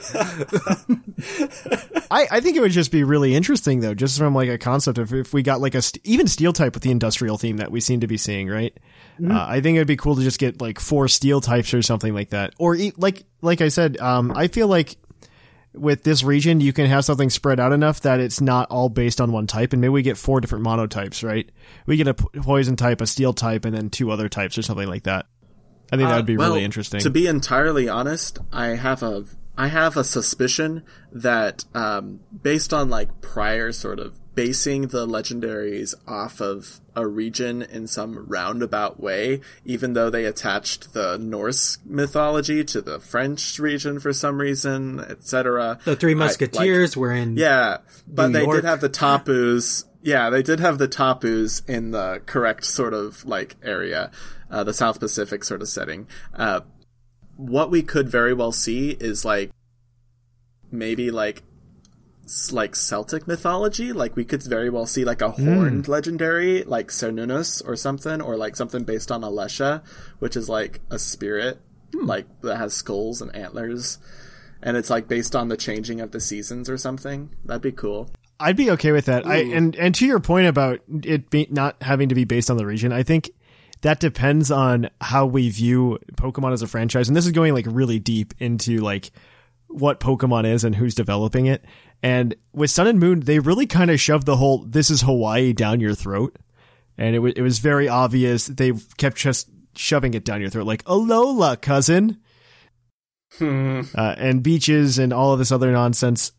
I, I think it would just be really interesting, though, just from like a concept of if we got like a st- even steel type with the industrial theme that we seem to be seeing, right? Mm-hmm. Uh, I think it'd be cool to just get like four steel types or something like that. Or e- like like I said, um, I feel like with this region, you can have something spread out enough that it's not all based on one type, and maybe we get four different monotypes, right? We get a poison type, a steel type, and then two other types or something like that. I think uh, that would be well, really interesting. To be entirely honest, I have a I have a suspicion that, um, based on like prior sort of basing the legendaries off of a region in some roundabout way, even though they attached the Norse mythology to the French region for some reason, et cetera. The Three Musketeers I, like, were in yeah, but New they York. did have the Tapus. Yeah, they did have the Tapus in the correct sort of like area, uh, the South Pacific sort of setting. Uh, what we could very well see is like maybe like like Celtic mythology. Like we could very well see like a horned mm. legendary, like Cernunnos or something, or like something based on Alesha, which is like a spirit, mm. like that has skulls and antlers, and it's like based on the changing of the seasons or something. That'd be cool. I'd be okay with that. Ooh. I and and to your point about it be, not having to be based on the region, I think that depends on how we view Pokemon as a franchise, and this is going like really deep into like what Pokemon is and who's developing it. And with Sun and Moon, they really kind of shoved the whole "this is Hawaii" down your throat, and it was it was very obvious they kept just shoving it down your throat, like "Alola, cousin," hmm. uh, and beaches and all of this other nonsense.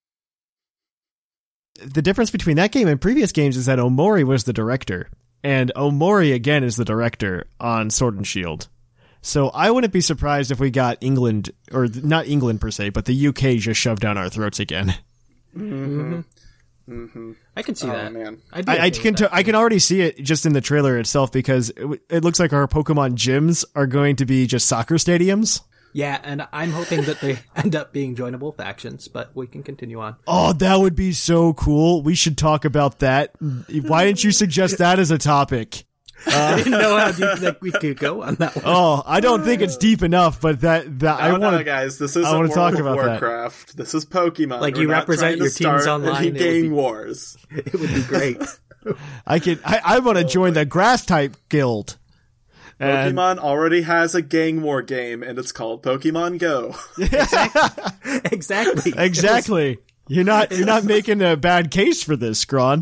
The difference between that game and previous games is that Omori was the director, and Omori again is the director on Sword and Shield. So I wouldn't be surprised if we got England, or not England per se, but the U K just shoved down our throats again. Mm-hmm. Mm-hmm. I can see oh, that. Man. I, I can t- I can already see it just in the trailer itself, because it, it looks like our Pokemon gyms are going to be just soccer stadiums. Yeah, and I'm hoping that they end up being joinable factions, but we can continue on. Oh, that would be so cool. We should talk about that. Why didn't you suggest that as a topic? Uh, I didn't know how deep that we could go on that one. Oh, I don't think it's deep enough, but that, that no, I want no, guys, this isn't I World talk of about Warcraft. That. This is Pokemon. Like We're you not represent your to teams online. Any gang be, wars. It would be great. I can. I, I want to join the Grass type guild. And Pokemon already has a gang war game, and it's called Pokemon Go. exactly. Exactly. Exactly. You're not. You're not making a bad case for this, Scrawn.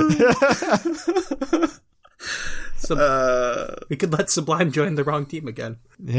So uh, we could let Sublime join the wrong team again.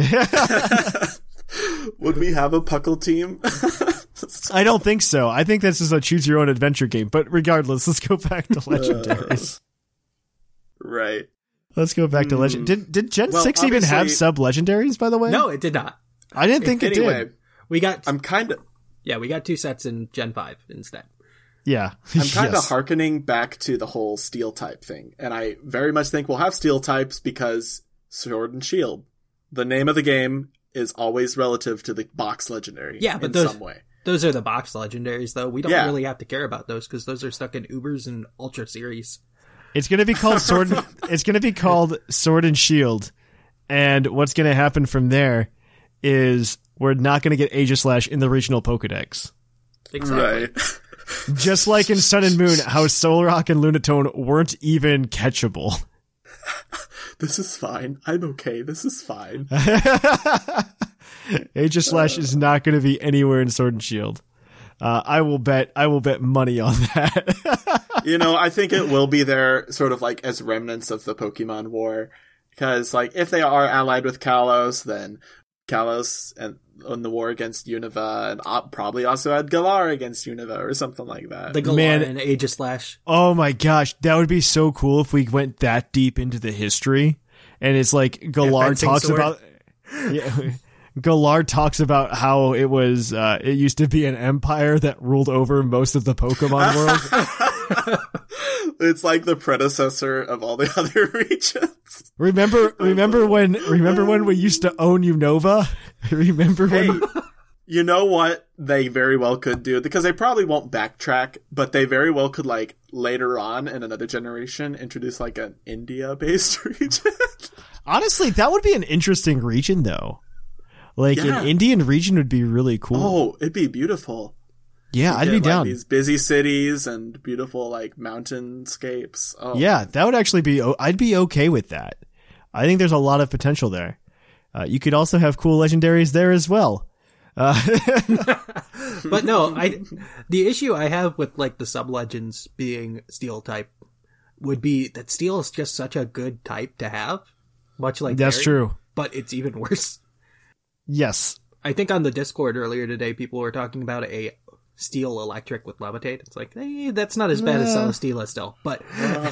Would we have a Puckle team? I don't think so. I think this is a choose your own adventure game. But regardless, let's go back to Legendaries. Uh, right. Let's go back to Legend. Did did Gen well, six even have sub legendaries? By the way, no, it did not. I didn't think it anyway, did. We got. I'm kind of. Yeah, we got two sets in Gen five instead. Yeah, I'm kind of yes. hearkening back to the whole Steel type thing, and I very much think we'll have Steel types because Sword and Shield. The name of the game is always relative to the box legendary. Yeah, but in those, some way. Those are the box legendaries, though. We don't yeah. really have to care about those because those are stuck in Ubers and Ultra Series. It's going to be called Sword. It's going to be called Sword and Shield, and what's going to happen from there is we're not going to get Aegislash in the regional Pokedex. Exactly. Right. Just like in Sun and Moon, how Solrock and Lunatone weren't even catchable. This is fine. I'm okay. This is fine. Aegislash uh, is not going to be anywhere in Sword and Shield. Uh, I will bet. I will bet money on that. You know, I think it will be there, sort of like as remnants of the Pokemon War, because like if they are allied with Kalos, then Kalos and in the war against Unova, and uh, probably also had Galar against Unova or something like that. The Galar Man, and Aegislash. Oh my gosh, that would be so cool if we went that deep into the history, and it's like Galar talks sword. about. Yeah. Galar talks about how it was, uh, it used to be an empire that ruled over most of the Pokemon world. It's like the predecessor of all the other regions. Remember, remember when, remember when we used to own Unova? Remember hey, when? You know what they very well could do? Because they probably won't backtrack, but they very well could, like, later on in another generation, introduce, like, an India-based region. Honestly, that would be an interesting region, though. Like, yeah. an Indian region would be really cool. Oh, it'd be beautiful. Yeah, you I'd get, be like, down. These busy cities and beautiful, like, mountainscapes. Oh. Yeah, that would actually be, I'd be okay with that. I think there's a lot of potential there. Uh, you could also have cool legendaries there as well. Uh, but no, I, the issue I have with, like, the sub-legends being Steel type would be that Steel is just such a good type to have. Much like That's Fairy, true. But it's even worse. Yes. I think on the Discord earlier today, people were talking about a Steel Electric with Levitate. It's like, hey, that's not as bad as Celesteela still, but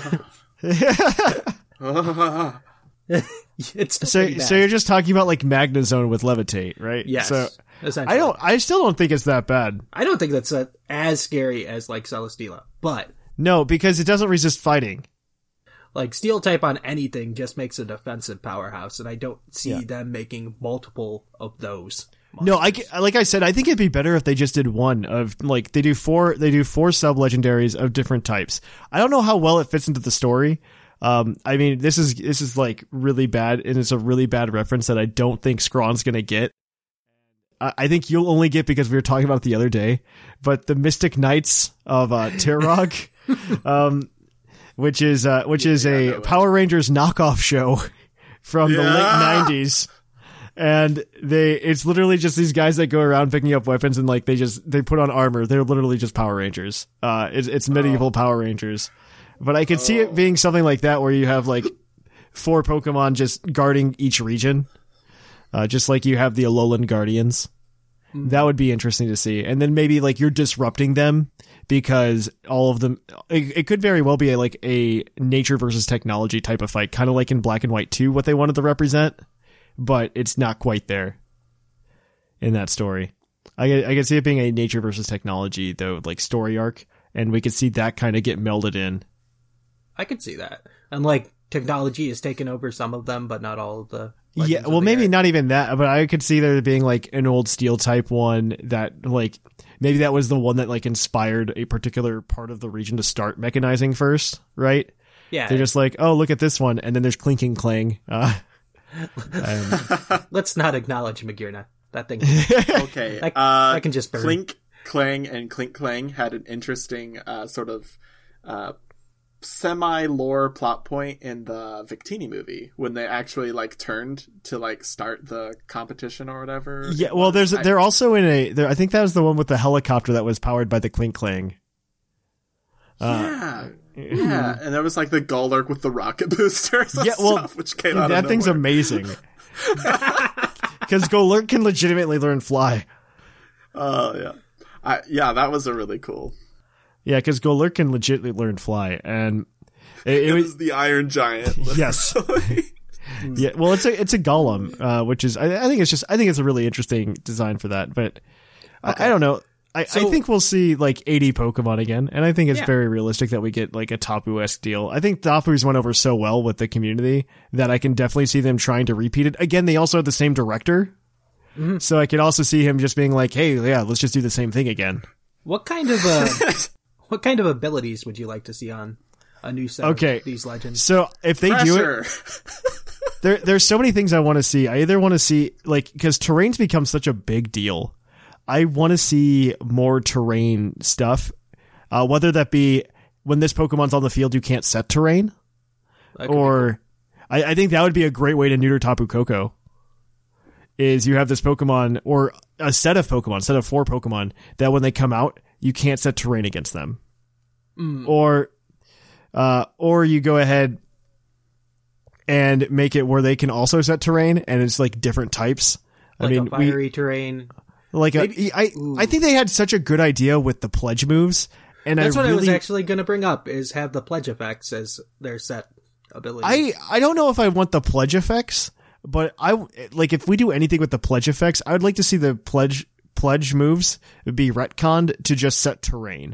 it's still so. pretty bad. So you're just talking about like Magnezone with Levitate, right? Yes, So essentially. I don't. I still don't think it's that bad. I don't think that's uh, as scary as like Celesteela, but No, because it doesn't resist fighting. like Steel type on anything just makes a defensive powerhouse, and I don't see Yeah. them making multiple of those. No, I ca- like I said, I think it'd be better if they just did one of like they do four. They do four sub legendaries of different types. I don't know how well it fits into the story. Um, I mean, this is this is like really bad, and it's a really bad reference that I don't think Scrawn's gonna get. I, I think you'll only get because we were talking about it the other day. But the Mystic Knights of uh, Tirog, um, which is uh, which is Yeah, a no way. Power Rangers knockoff show from the Yeah. late nineties. And they, it's literally just these guys that go around picking up weapons and like they just, they put on armor. They're literally just Power Rangers. Uh, it's, it's medieval Oh. Power Rangers. But I could see it being something like that where you have like four Pokemon just guarding each region. Uh, just like you have the Alolan Guardians. That would be interesting to see. And then maybe like you're disrupting them because all of them, it, it could very well be a, like a nature versus technology type of fight. Kind of like in Black and White two, what they wanted to represent. But it's not quite there in that story. I, I can see it being a nature versus technology, though, like story arc, and we could see that kind of get melded in. I could see that. And like technology has taken over some of them, but not all of the. Yeah, Legends of well, the maybe Air. not even that, but I could see there being like an old Steel type one that, like, maybe that was the one that like inspired a particular part of the region to start mechanizing first, right? Yeah. They're just like, oh, look at this one, and then there's Clinking Clang. Uh, um, Let's not acknowledge Magirna. That thing. Okay. I- uh, I can just burn. Clink, Clang, and Clink Clang had an interesting uh, sort of uh, semi-lore plot point in the Victini movie when they actually like turned to like start the competition or whatever. yeah, well, there's I- they're also in a. There, I think that was the one with the helicopter that was powered by the Clink Clang. yeah. Yeah, and there was like the Golurk with the rocket boosters and Yeah, well, stuff, which came out that of thing's nowhere. amazing. Because Golurk can legitimately learn fly. Oh, yeah. I, yeah, that was a really cool. Yeah, because Golurk can legitimately learn fly, and it, It it was was the Iron Giant. yes. literally. Yeah, well, it's a it's a golem, uh, which is I, I think it's just I think it's a really interesting design for that, but I, I don't know. I, I So- think we'll see like eighty Pokemon again, and I think it's Yeah. very realistic that we get like a Tapu-esque deal. I think Tapu's went over so well with the community that I can definitely see them trying to repeat it. Again, they also have the same director, Mm-hmm. so I could also see him just being like, "Hey, yeah, let's just do the same thing again." What kind of uh, what kind of abilities would you like to see on a new set Okay. of these legends? So if they do it, Pressure. there there's so many things I want to see. I either want to see like because terrain's become such a big deal. I want to see more terrain stuff, uh, whether that be when this Pokemon's on the field, you can't set terrain, That could be or I, I think that would be a great way to neuter Tapu Koko. Is you have this Pokemon or a set of Pokemon, set of four Pokemon that when they come out, you can't set terrain against them, Mm. or uh, or you go ahead and make it where they can also set terrain, and it's like different types. like I mean, a we, fiery terrain. like Maybe- a, I, Ooh. I think they had such a good idea with the pledge moves, and That's I what really, I was actually going to bring up, is have the pledge effects as their set abilities. I, I don't know if I want the pledge effects, but I like if we do anything with the pledge effects, I would like to see the pledge pledge moves be retconned to just set terrain.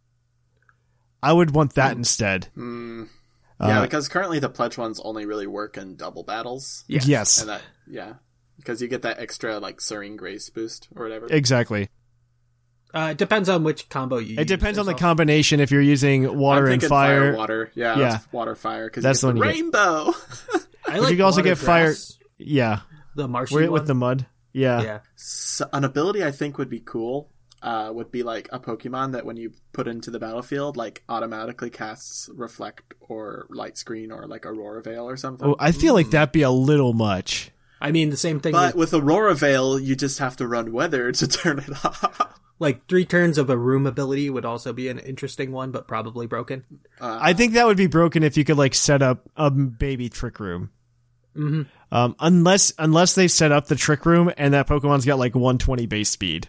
I would want that instead. Mm. Yeah, Uh, because currently the pledge ones only really work in double battles. Yes. Yes, And that, yeah. Because you get that extra, like, Serene Grace boost or whatever. exactly. Uh, it depends on which combo you use. It depends on the There's combination. If you're using water I'm and thinking fire, water. Yeah, Yeah. that's water, fire. Because That's you the get one the you get. rainbow. also- I But like you can also water get fire- grass, yeah, The marshy with, one. with the mud, yeah. yeah. So an ability I think would be cool uh, would be, like, a Pokemon that when you put into the battlefield, like, automatically casts Reflect or Light Screen or, like, Aurora Veil or something. Oh, I feel like that'd be a little much. I mean, the same thing But with, with Aurora Veil, you just have to run Weather to turn it off. like, three turns of a room ability would also be an interesting one, but probably broken. Uh, I think that would be broken if you could like set up a baby Trick Room. Mm-hmm. Um, unless unless they set up the Trick Room and that Pokemon's got like one twenty base speed.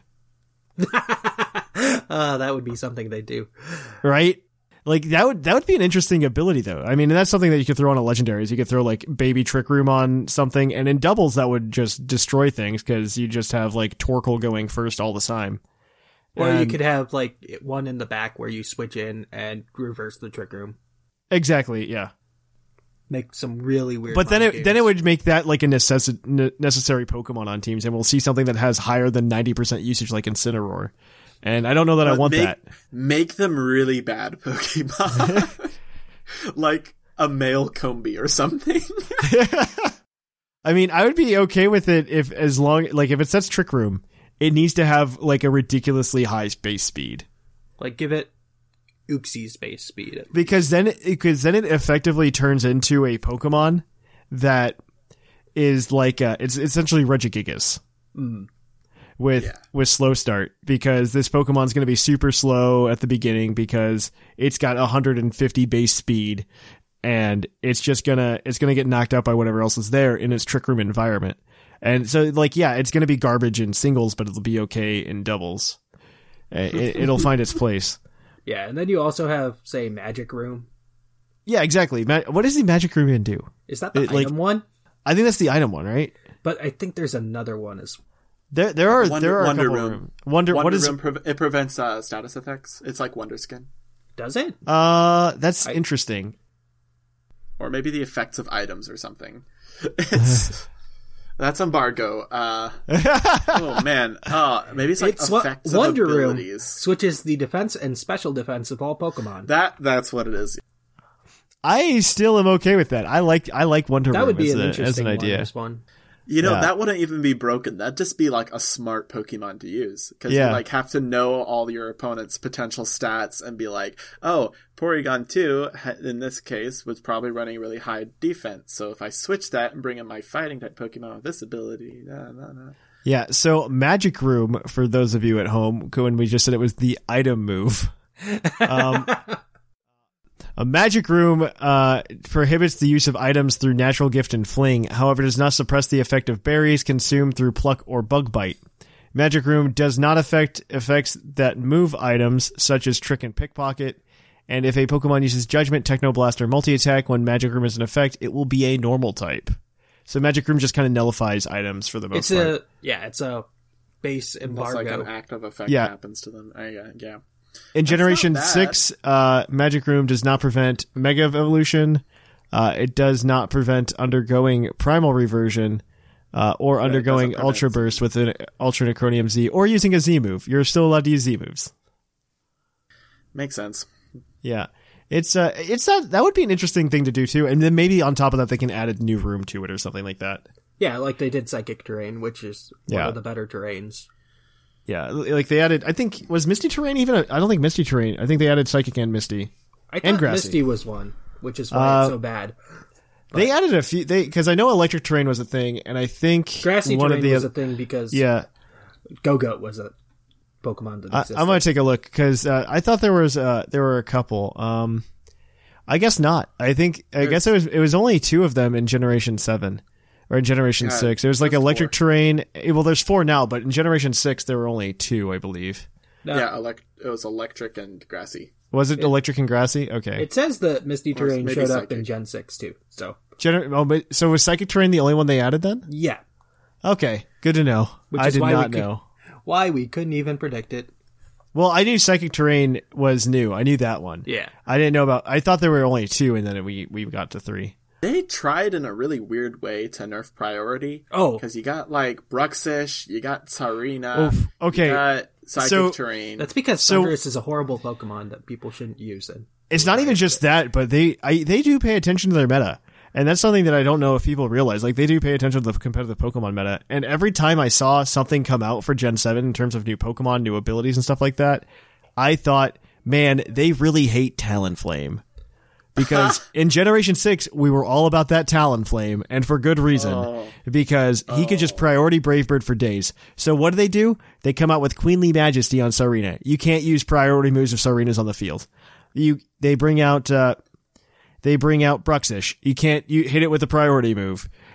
uh, that would be something they do. Right? Like that would that would be an interesting ability though. I mean, and that's something that you could throw on a legendaries. You could throw like baby Trick Room on something, and in doubles that would just destroy things because you just have like Torkoal going first all the time. Or you And- could have like one in the back where you switch in and reverse the Trick Room. Exactly, yeah. Make some really weird. But then mind it then it games. would make that like a necessi- ne- necessary Pokemon on teams, and we'll see something that has higher than ninety percent usage like Incineroar. And I don't know that I But want make, that. Make them really bad Pokemon. Like a male Combi or something. I mean, I would be okay with it if as long like if it sets Trick Room, it needs to have like a ridiculously high base speed. like give it Uxie's base speed. Because then because then it effectively turns into a Pokemon that is like a, it's essentially Regigigas. Mm. With Yeah. with slow start, because this Pokemon's going to be super slow at the beginning because it's got one hundred fifty base speed, and it's just gonna it's gonna get knocked out by whatever else is there in its Trick Room environment. And so, like, yeah, it's going to be garbage in singles, but it'll be okay in doubles. It, it'll find its place. Yeah, and then you also have, say, Magic Room. Yeah, exactly. Ma- what does the Magic Room even do? Is that the It, item like- one? I think that's the item one, right? But I think there's another one as There, there are Wonder- there are Wonder a couple Room. Room. Wonder, Wonder what is Room pre- it prevents uh, status effects. It's like Wonder Skin. Does it? uh that's I- interesting. Or maybe the effects of items or something. It's that's embargo. Uh, oh man. Uh, maybe it's like It's what effects Wonder of Room abilities. switches the defense and special defense of all Pokemon. That that's what it is. I still am okay with that. I like I like Wonder That Room would be as, an a, interesting as an idea. one. This one. You know, Yeah. that wouldn't even be broken. That'd just be like a smart Pokemon to use. Because Yeah. you like have to know all your opponent's potential stats and be like, oh, Porygon two, ha- in this case, was probably running really high defense. So if I switch that and bring in my fighting type Pokemon with this ability, nah, nah, nah. Yeah, so Magic Room, for those of you at home, when we just said it was the item move. Um, a Magic Room uh, prohibits the use of items through Natural Gift and Fling, however does not suppress the effect of berries consumed through Pluck or Bug Bite. Magic Room does not affect effects that move items, such as Trick and Pickpocket, and if a Pokemon uses Judgment, Technoblast, or Multi-Attack when Magic Room is in effect, it will be a normal type. So Magic Room just kind of nullifies items for the most It's part. a yeah, it's a base Unless like embargo. an active effect Yeah. happens to them. Uh, yeah, yeah. In Generation not bad. six, uh, Magic Room does not prevent Mega Evolution. Uh, it does not prevent undergoing Primal Reversion uh, or it undergoing doesn't Ultra prevent- Burst with an Ultra Necronium Z or using a Z move. You're still allowed to use Z moves. Makes sense. Yeah. It's uh, it's not, that would be an interesting thing to do too. And then maybe on top of that, they can add a new room to it or something like that. Yeah, like they did Psychic Terrain, which is one Yeah. of the better terrains. Yeah. Like they added, I think, was Misty Terrain even? A, I don't think Misty Terrain. I think they added Psychic and Misty. I And thought Grassy. Misty was one, which is why Uh, it's so bad. They added a few, they, cause I know Electric Terrain was a thing, and I think Grassy one Terrain of the was oth- a thing because yeah. Go-Goat was a Pokemon that I, existed. I'm gonna take a look because uh, I thought there was uh, there were a couple. Um, I guess not. I think I guess it was it was only two of them in Generation Seven or in Generation Yeah, Six. It was like there's Electric four. Terrain. eh, Well, there's four now, but in Generation Six there were only two, I believe. No, Yeah, elect- it was electric and grassy. Was it, Electric and Grassy? Okay. It says that Misty Or Terrain maybe showed up in Psychic. Gen six too. So Gener- oh, but, so was Psychic Terrain the only one they added then? yeah, Okay, good to know. Which I is did why we not could- know. why we couldn't even predict it. Well, I knew Psychic Terrain was new. I knew that one. Yeah, I didn't know about. I thought there were only two, and then we we got to three. They tried in a really weird way to nerf priority. Oh. Because you got, like, Bruxish, you got Tsarina, Oof. Okay, you got Psychic so- Terrain. that's because So- Thundurus is a horrible Pokemon that people shouldn't use. And It's not even just that, but they I, they do pay attention to their meta. And that's something that I don't know if people realize. Like, they do pay attention to the competitive Pokemon meta. And every time I saw something come out for Gen seven in terms of new Pokemon, new abilities and stuff like that, I thought, man, they really hate Talonflame. Because in Generation six, we were all about that Talonflame, and for good reason. Oh. Because he could just priority Brave Bird for days. So what do they do? They come out with Queenly Majesty on Sarina. You can't use priority moves if Sarina's on the field. You They bring out... Uh, They bring out Bruxish. You can't you hit it with a priority move.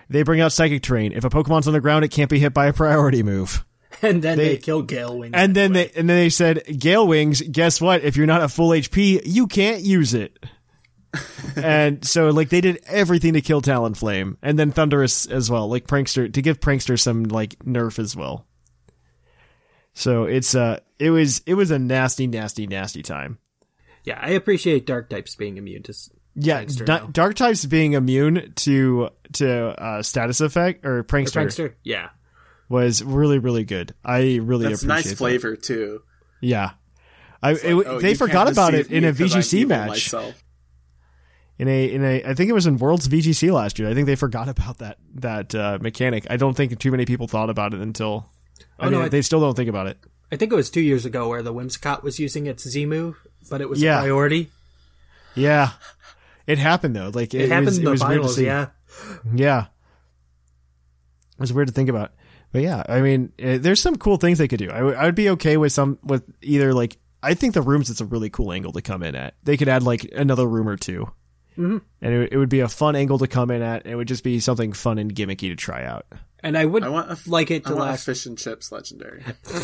they bring out Psychic Terrain. If a Pokemon's on the ground, it can't be hit by a priority move. And then they, They- they kill Gale Wings. And then anyway. they and then they said, Gale Wings, guess what? If you're not at full H P, you can't use it. And so, like, they did everything to kill Talonflame, and then Thundurus as well, like Prankster, to give Prankster some like nerf as well. So it's uh, it was it was a nasty, nasty, nasty time. Yeah, I appreciate dark types being immune to. s- Yeah, Prankster da- now. dark types being immune to to uh, status effect or Or Prankster, Prankster, yeah. was really really good. I really That's appreciate nice that. flavor too. Yeah, I It's it, like, oh, they you forgot can't about it deceive in me a 'cause I'm V G C evil match. myself. In a in a I think it was in Worlds V G C last year. I think they forgot about that that uh, mechanic. I don't think too many people thought about it until. Oh, I mean, no, I- they still don't think about it. I think it was two years ago where the Whimsicott was using its Z move, but it was Yeah. a priority. Yeah, it happened though. Like It, it, happened was, in it the was weird to finals, see. yeah. Yeah, it was weird to think about. But yeah, I mean, eh, there's some cool things they could do. I, w- I would be okay with some with either like I think the rooms is a really cool angle to come in at. They could add like another room or two, Mm-hmm. and it, would- it would be a fun angle to come in at. And it would just be something fun and gimmicky to try out. And I would I want a, like it I to want a last. fish and chips legendary.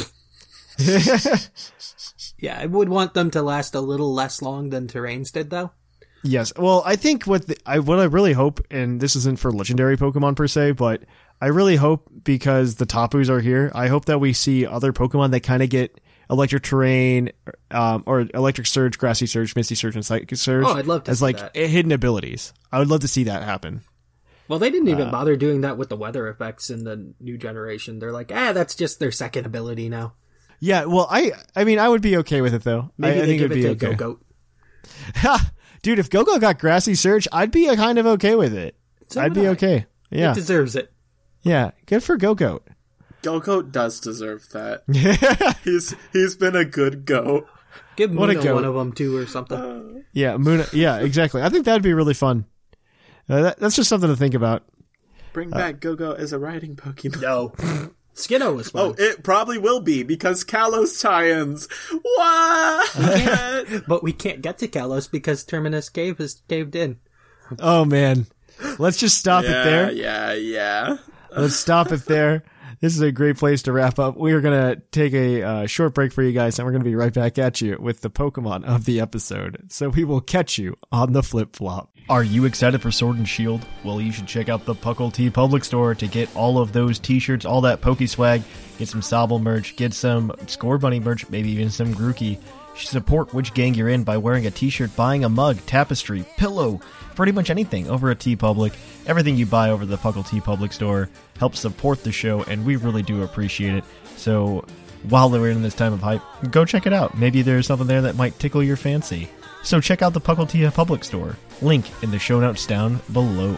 Yeah, I would want them to last a little less long than Terrains did, though. Yes. Well, I think what the, I what I really hope, and this isn't for legendary Pokemon per se, but I really hope because the Tapus are here, I hope that we see other Pokemon that kind of get electric terrain, um, or electric surge, grassy surge, misty surge, and psychic surge. Oh, I'd love to as see like that. hidden abilities. I would love to see that happen. Well, they didn't Uh, even bother doing that with the weather effects in the new generation. They're like, ah, that's just their second ability now. Yeah. Well, I I mean I would be okay with it though. Maybe I, I they think give it'd it be to okay. Go-Goat. Ha! Dude, if Go-Go got grassy surge, I'd be a kind of okay with it. So I'd would be I. okay. Yeah. It deserves it. Yeah. Good for Go-Goat. Go-Goat does deserve that. he's he's been a good goat. Give What a Muna goat. one of them, too, or something. Yeah, Moon. Yeah, exactly. I think that'd be really fun. Uh, that, that's just something to think about. Bring back Go-Go as a riding Pokemon. No. Skiddo was fun. Oh, it probably will be because Kalos tie-ins. What? But we can't get to Kalos because Terminus Cave is caved in. Oh man, let's just stop yeah, it there. yeah, yeah. Let's stop it there. This is a great place to wrap up. We are gonna take a uh, short break for you guys, and we're gonna be right back at you with the Pokemon of the episode. So we will catch you on the flip flop. Are you excited for Sword and Shield? Well, you should check out the Puckle T Public Store to get all of those t-shirts, all that Poke swag, get some Sobble merch, get some Score Bunny merch, maybe even some Grookey. You should support which gang you're in by wearing a t-shirt, buying a mug, tapestry, pillow, pretty much anything over at T Public. Everything you buy over the Puckle T Public Store helps support the show, and we really do appreciate it. So while we're in this time of hype, go check it out. Maybe there's something there that might tickle your fancy. So check out the Puckle T Public Store. Link in the show notes down below.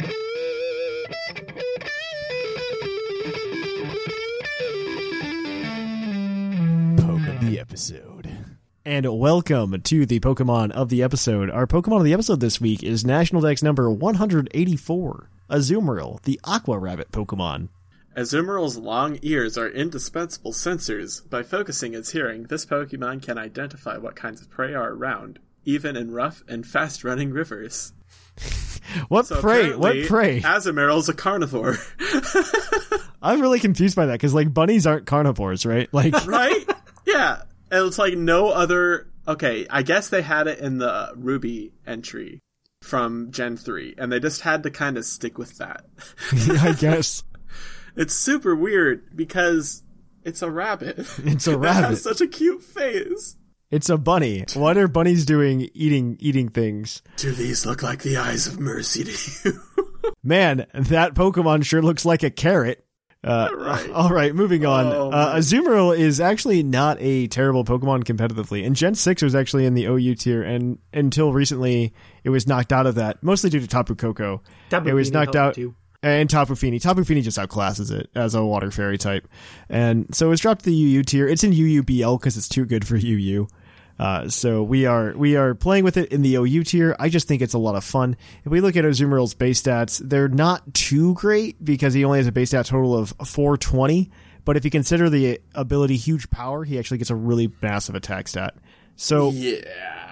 Poke of the episode. And welcome to the Pokemon of the episode. Our Pokemon of the episode this week is National Dex number one hundred eighty-four, Azumarill, the Aqua Rabbit Pokemon. Azumarill's long ears are indispensable sensors. By focusing its hearing, this Pokemon can identify what kinds of prey are around, even in rough and fast-running rivers. What So prey? What apparently, prey? Azumarill's a carnivore. I'm really confused by that because like bunnies aren't carnivores, right? Like, Right? Yeah. And it's like no other... Okay, I guess they had it in the Ruby entry from Gen three, and they just had to kind of stick with that. I guess It's super weird because it's a rabbit. It's a It rabbit. has such a cute face. it's a bunny. What are bunnies doing? Eating, eating things. Do these look like the eyes of mercy to you? Man, that Pokemon sure looks like a carrot. Uh, Right. All right, moving on. Oh, uh, man. Azumarill is actually not a terrible Pokemon competitively. In Gen six, it was actually in the O U tier, and until recently, it was knocked out of that, mostly due to Tapu Koko. Tapu It was Fini knocked helped out. too. And Tapu Fini. Tapu Fini just outclasses it as a water fairy type. And so it's dropped to the U U tier. It's in U U B L because it's too good for U U. Uh, so we are we are playing with it in the O U tier. I just think it's a lot of fun. If we look at Azumarill's base stats, they're not too great because he only has a base stat total of four twenty. But if you consider the ability Huge Power, he actually gets a really massive attack stat. So Yeah.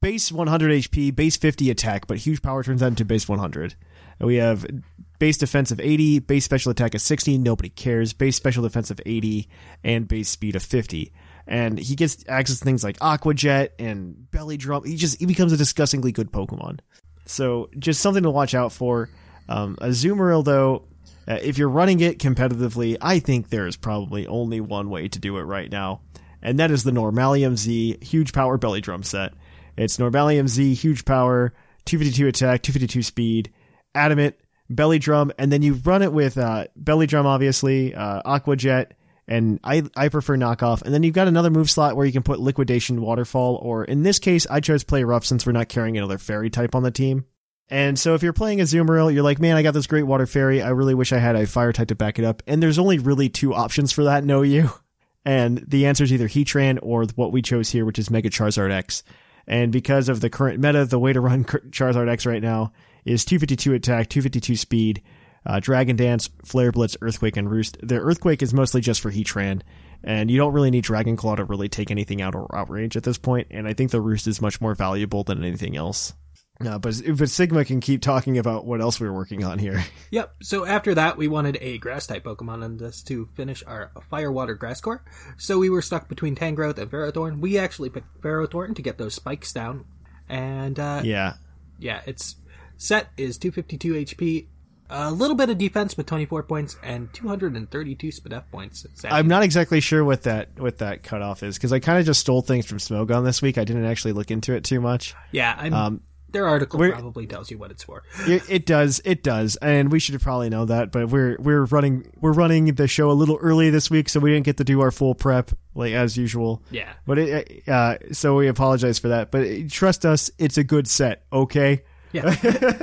base one hundred H P, base fifty attack, but huge power turns that into base one hundred. And we have base defense of eighty, base special attack of sixty, nobody cares, base special defense of eighty, and base speed of fifty. And he gets access to things like Aqua Jet and Belly Drum. He just he becomes a disgustingly good Pokemon. So just something to watch out for. Um, Azumarill, though, uh, if you're running it competitively, I think there is probably only one way to do it right now. And that is the Normalium Z huge power Belly Drum set. It's Normalium Z huge power, two fifty-two attack, two fifty-two speed, Adamant, Belly Drum, and then you run it with uh, Belly Drum, obviously, uh, Aqua Jet, and I I prefer Knockoff. And then you've got another move slot where you can put Liquidation, Waterfall, or in this case, I chose Play Rough since we're not carrying another Fairy type on the team. And so if you're playing Azumarill, you're like, man, I got this great Water Fairy. I really wish I had a Fire type to back it up. And there's only really two options for that, know you? And the answer is either Heatran or what we chose here, which is Mega Charizard X. And because of the current meta, the way to run Charizard X right now is two fifty-two attack, two fifty-two speed, uh, Dragon Dance, Flare Blitz, Earthquake, and Roost. The Earthquake is mostly just for Heatran, and you don't really need Dragon Claw to really take anything out or outrage at this point, and I think the Roost is much more valuable than anything else. Uh, but, but Sigma can keep talking about what else we're working on here. Yep, so after that, we wanted a Grass-type Pokemon on this to finish our Fire-Water Grass Core, so we were stuck between Tangrowth and Ferrothorn. We actually picked Ferrothorn to get those spikes down, and uh, yeah, yeah, its set is two fifty-two H P, a little bit of defense with twenty-four points, and two hundred thirty-two S P D F points. Exactly. I'm not exactly sure what that what that cutoff is, because I kind of just stole things from Smogon this week. I didn't actually look into it too much. Yeah, I'm... Um, Their article probably tells you what it's for. it, it does, it does, and we should probably know that. But we're we're running we're running the show a little early this week, so we didn't get to do our full prep like as usual. Yeah. But it, uh, so we apologize for that. But trust us, it's a good set. Okay. Yeah.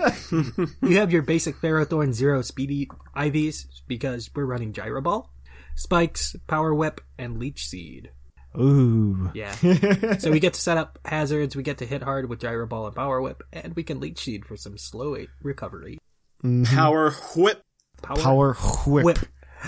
You have your basic Ferrothorn Zero Speedy I Vs because we're running Gyro Ball, Spikes, Power Whip, and Leech Seed. Ooh. Yeah. So we get to set up hazards, we get to hit hard with Gyro Ball and Power Whip, and we can Leech Seed for some slow recovery. Mm-hmm. Power Whip. Power, Power Whip. whip.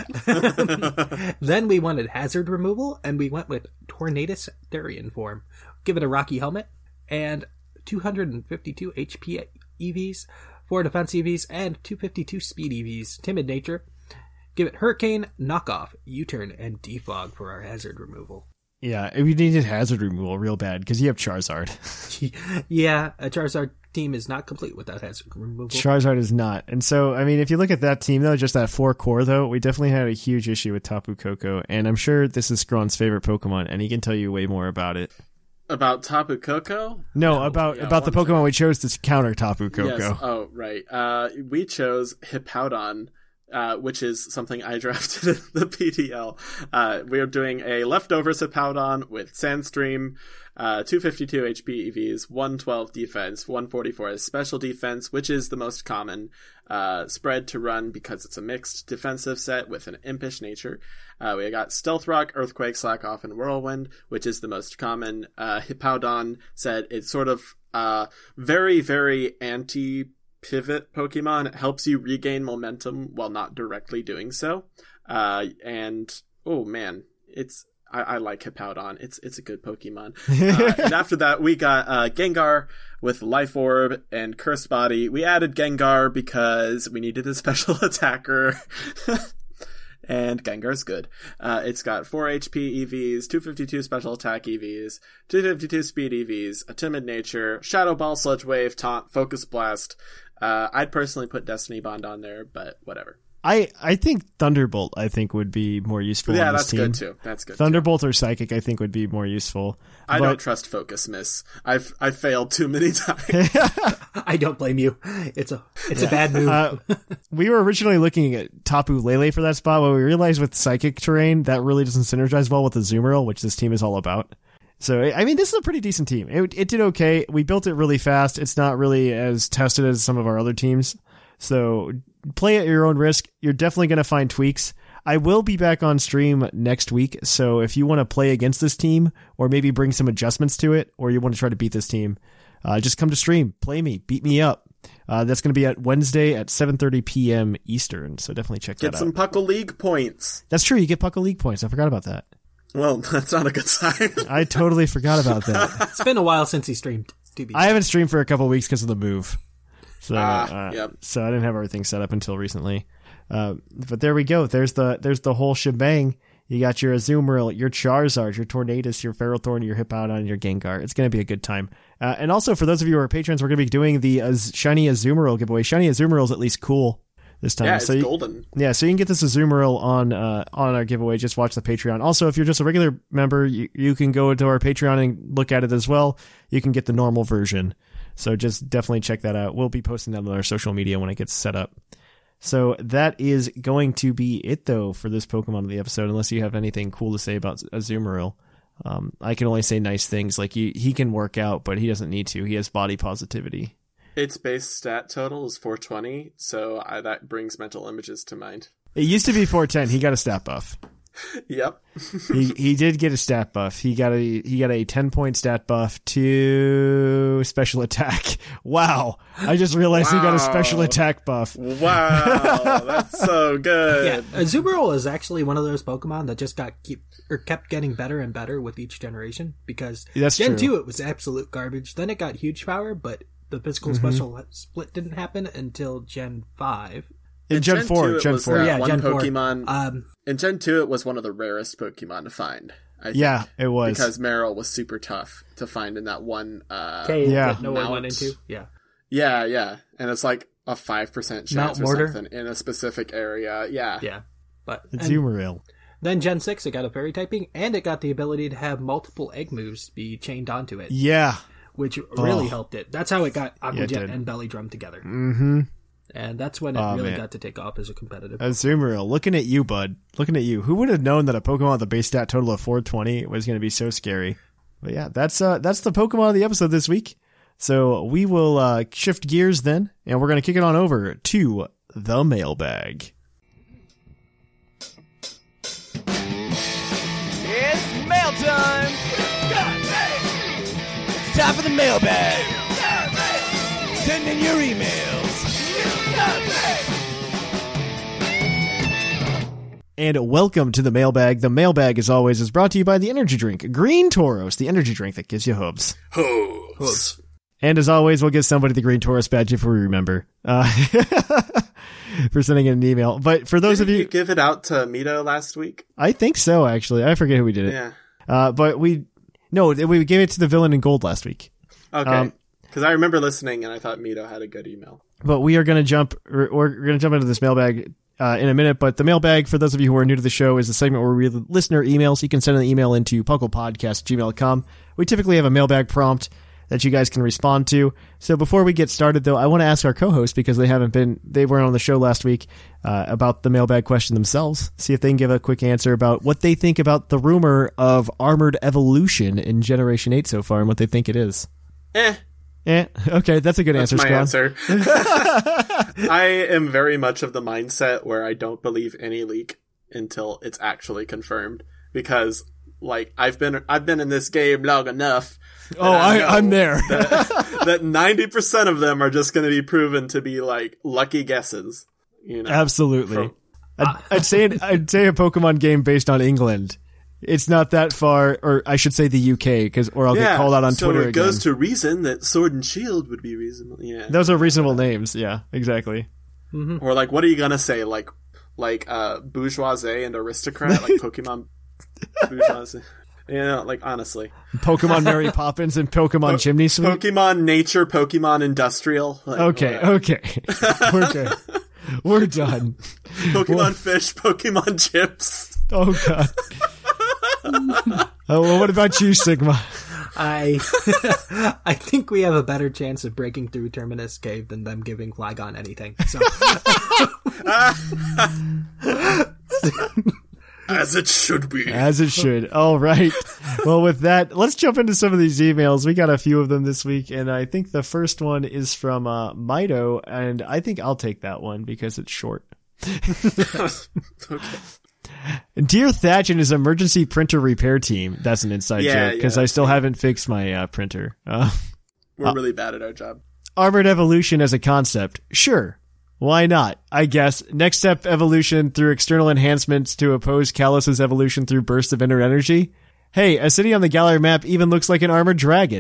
Then we wanted hazard removal, and we went with Tornadus Therian form. Give it a Rocky Helmet, and two hundred fifty-two H P E Vs, four defense E Vs, and two fifty-two speed E Vs. Timid Nature. Give it Hurricane, Knockoff, U-Turn, and Defog for our hazard removal. Yeah, we needed hazard removal real bad because you have Charizard. Yeah, a Charizard team is not complete without hazard removal. Charizard is not. And so, I mean, if you look at that team, though, just that four core, though, we definitely had a huge issue with Tapu Koko. And I'm sure this is Scrawn's favorite Pokemon, and he can tell you way more about it. About Tapu Koko? No, no about yeah, about the Pokemon time. we chose to counter Tapu Koko. Yes. Oh, right. Uh, we chose Hippowdon. Uh, which is something I drafted in the P D L. Uh, we're doing a leftovers Hippowdon with Sandstream, uh, two fifty-two H P E Vs, one twelve defense, one forty-four special defense, which is the most common uh, spread to run because it's a mixed defensive set with an impish nature. Uh, we got Stealth Rock, Earthquake, Slack Off, and Whirlwind, which is the most common uh, Hippowdon set. It's sort of uh, very, very anti- pivot Pokemon. It helps you regain momentum while not directly doing so. Uh, and oh man, it's I, I like Hippowdon. It's it's a good Pokemon. Uh, and after that, we got uh, Gengar with Life Orb and Cursed Body. We added Gengar because we needed a special attacker. And Gengar's good. Uh, it's got four H P E Vs, two fifty-two special attack E Vs, two fifty-two speed E Vs, a timid nature, Shadow Ball, Sludge Wave, Taunt, Focus Blast. Uh, I'd personally put Destiny Bond on there, but whatever. I, I think Thunderbolt, I think, would be more useful. Yeah, on this that's team. good too. That's good. Thunderbolt too. or Psychic, I think, would be more useful. I but... don't trust Focus Miss. I've I've failed too many times. I don't blame you. It's a it's yeah. a bad move. uh, we were originally looking at Tapu Lele for that spot, but we realized with Psychic terrain that really doesn't synergize well with the Azumarill, which this team is all about. So, I mean, this is a pretty decent team. It, it did okay. We built it really fast. It's not really as tested as some of our other teams. So play at your own risk. You're definitely going to find tweaks. I will be back on stream next week. So if you want to play against this team or maybe bring some adjustments to it, or you want to try to beat this team, uh, just come to stream, play me, beat me up. Uh, that's going to be at Wednesday at seven thirty p.m. Eastern. So definitely check get that out. Get some Puckle League points. That's true. You get Puckle League points. I forgot about that. Well, that's not a good sign. I totally forgot about that. It's been a while since he streamed. To be I haven't streamed for a couple weeks because of the move. So, Ah, uh, yep. so I didn't have everything set up until recently. Uh, but there we go. There's the there's the whole shebang. You got your Azumarill, your Charizard, your Tornadus, your Ferrothorn, your Hippowdon, and your Gengar. It's going to be a good time. Uh, and also, for those of you who are patrons, we're going to be doing the Az- Shiny Azumarill giveaway. Shiny Azumarill is at least cool this time. Yeah, it's so you, golden. Yeah, so you can get this Azumarill on uh, on our giveaway. Just watch the Patreon. Also, if you're just a regular member, you, you can go to our Patreon and look at it as well. You can get the normal version. So just definitely check that out. We'll be posting that on our social media when it gets set up. So that is going to be it, though, for this Pokemon of the episode, unless you have anything cool to say about Azumarill. Um, I can only say nice things. Like, he, he can work out, but he doesn't need to. He has body positivity. Its base stat total is four twenty, so I, that brings mental images to mind. It used to be four ten. He got a stat buff. Yep. he he did get a stat buff. He got a he got a ten point stat buff to special attack. Wow! I just realized wow. he got a special attack buff. Wow, that's so good. Yeah, Azumarill is actually one of those Pokemon that just got keep or kept getting better and better with each generation. Because that's Gen true. two it was absolute garbage. Then it got huge power, but the physical mm-hmm. special split didn't happen until Gen five. In Gen, Gen four, two, Gen was, four, uh, yeah, one Gen Pokemon. four. Um, in Gen two, it was one of the rarest Pokemon to find. I think, yeah, it was because Marill was super tough to find in that one uh, cave yeah. that no Mount. one went into. Yeah, yeah, yeah, and it's like a five percent chance Mount or Mortar. something in a specific area. Yeah, yeah, but Azumarill. Then Gen six, it got a fairy typing, and it got the ability to have multiple egg moves be chained onto it. Yeah, which really oh. helped it. That's how it got Aqua yeah, Jet and Belly Drum together. Mm-hmm. And that's when it oh, really man. got to take off as a competitive. Azumarill, looking at you, bud. Looking at you. Who would have known that a Pokemon with a base stat total of four twenty was going to be so scary? But yeah, that's uh, that's the Pokemon of the episode this week. So we will uh, shift gears then, and we're going to kick it on over to the mailbag. It's mail time! It's time for the mailbag! Send in your emails! And welcome to the mailbag. The mailbag, as always, is brought to you by the energy drink Green Tauros, the energy drink that gives you hooves. Hooves. And as always, we'll give somebody the Green Tauros badge if we remember uh, for sending in an email. But for those Didn't of you, you give it out to Mito last week? I think so. Actually, I forget who we did it. Yeah. Uh, but we no, we gave it to the villain in gold last week. Okay. Um, Because I remember listening and I thought Mito had a good email. But we are going to jump. We're, we're going to jump into this mailbag uh, in a minute. But the mailbag, for those of you who are new to the show, is a segment where we read listener emails. You can send an email into pucklepodcast at gmail dot com. We typically have a mailbag prompt that you guys can respond to. So before we get started, though, I want to ask our co-hosts, because they haven't been, they weren't on the show last week, uh, about the mailbag question themselves. See if they can give a quick answer about what they think about the rumor of Armored Evolution in Generation eight so far and what they think it is. Eh. Eh, okay, that's a good That's answer, my Scott. answer. I am very much of the mindset where I don't believe any leak until it's actually confirmed. Because, like, I've been I've been in this game long enough. Oh, I, I I'm there. that, that ninety percent of them are just going to be proven to be, like, lucky guesses. You know? Absolutely. From, I'd, I'd say I'd say a Pokemon game based on England. It's not that far, or I should say the U K, because or I'll yeah, get called out on so Twitter it goes again. to reason that Sword and Shield would be reasonable. Yeah, Those are reasonable names. Yeah, exactly. Mm-hmm. Or like, what are you gonna say? Like, like uh, bourgeoisie and aristocrat, like Pokemon bourgeoisie. You know, like honestly, Pokemon Mary Poppins and Pokemon po- Chimney Sweep. Pokemon Nature, Pokemon Industrial. Like, okay, whatever. okay, we're good. We're done. Pokemon well, Fish, Pokemon Chips. Oh god. Oh, well, what about you, Sigma? I I think we have a better chance of breaking through Terminus Cave than them giving Flygon anything. So. As it should be. As it should. All right. Well, with that, let's jump into some of these emails. We got a few of them this week, and I think the first one is from uh, Mito, and I think I'll take that one because it's short. Okay. Dear Thatch and his emergency printer repair team. That's an inside Yeah, joke, because yeah. I still haven't fixed my uh, printer. Uh, We're really bad at our job. Armored evolution as a concept. Sure. Why not? I guess. Next step evolution through external enhancements to oppose Kalos' evolution through bursts of inner energy. Hey, a city on the Galar map even looks like an armored dragon.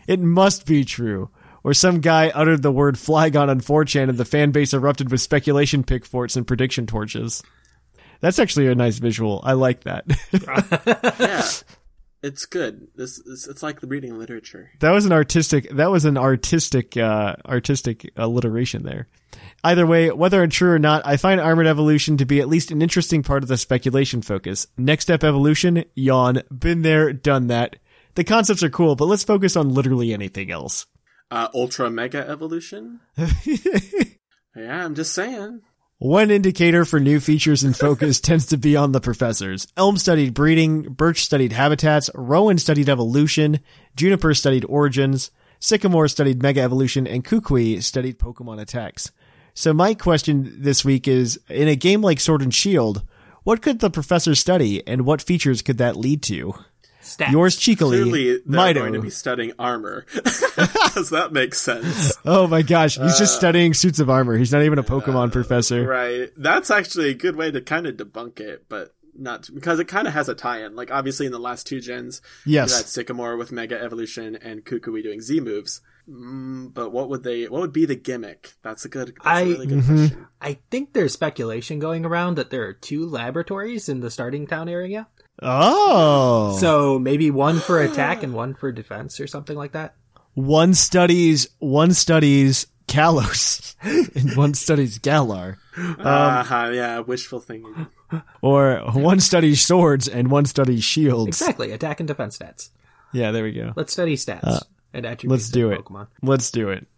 It must be true. Or some guy uttered the word Flygon on four chan and the fan base erupted with speculation pick forts and prediction torches. That's actually a nice visual. I like that. Yeah. It's good. This it's, it's like reading literature. That was an artistic. That was an artistic, uh, artistic alliteration there. Either way, whether it's true or not, I find Armored Evolution to be at least an interesting part of the speculation focus. Next Step Evolution, yawn. Been there, done that. The concepts are cool, but let's focus on literally anything else. Uh, Ultra Mega Evolution. Yeah, I'm just saying. One indicator for new features in focus tends to be on the professors. Elm studied breeding, Birch studied habitats, Rowan studied evolution, Juniper studied origins, Sycamore studied mega evolution, and Kukui studied Pokemon attacks. So my question this week is, in a game like Sword and Shield, what could the professors study, and what features could that lead to? Stats. Yours cheekily, Clearly, they're Mido. going to be studying armor. Does that make sense? Oh my gosh, he's just Uh, studying suits of armor. He's not even a Pokemon professor. Right. That's actually a good way to kind of debunk it, but not because it kind of has a tie-in. Like, obviously, in the last two gens, Yes. you had Sycamore with Mega Evolution and Kukui doing Z moves. Mm, but what would they? What would be the gimmick? That's a good. That's I- a really good Mhm. question. I think there's speculation going around that there are two laboratories in the starting town area. Oh. So maybe one for attack and one for defense or something like that. One studies, one studies Kalos, and one studies Galar. Um, uh yeah, wishful thinking. Or one studies swords and one studies shields. Exactly, attack and defense stats. Yeah, there we go. Let's study stats Uh, and attributes Let's do of it. Pokemon. Let's do it.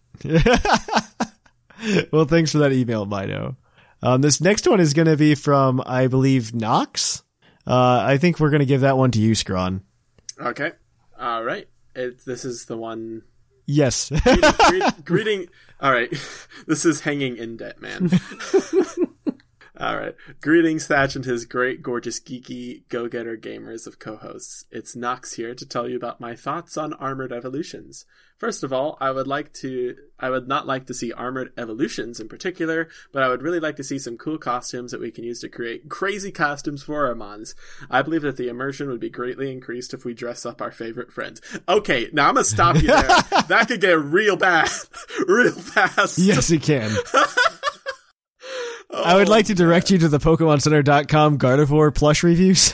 Well, thanks for that email, Mido. Um, this next one is going to be from, I believe, Nox. Uh, I think we're going to give that one to you, Scron. Okay. All right. It, this is the one. Yes. Greeting. greet, greeting. All right. This is hanging in debt, man. All right. Greetings, Thatch, and his great, gorgeous, geeky, go-getter gamers of co-hosts. It's Nox here to tell you about my thoughts on Armored Evolutions. First of all, I would like to, I would not like to see Armored Evolutions in particular, but I would really like to see some cool costumes that we can use to create crazy costumes for our Mons. I believe that the immersion would be greatly increased if we dress up our favorite friends. Okay, now I'm gonna stop you there. That could get real bad, real fast. Yes, it can. I would like to direct you to the Pokemon Center dot com Gardevoir plush reviews.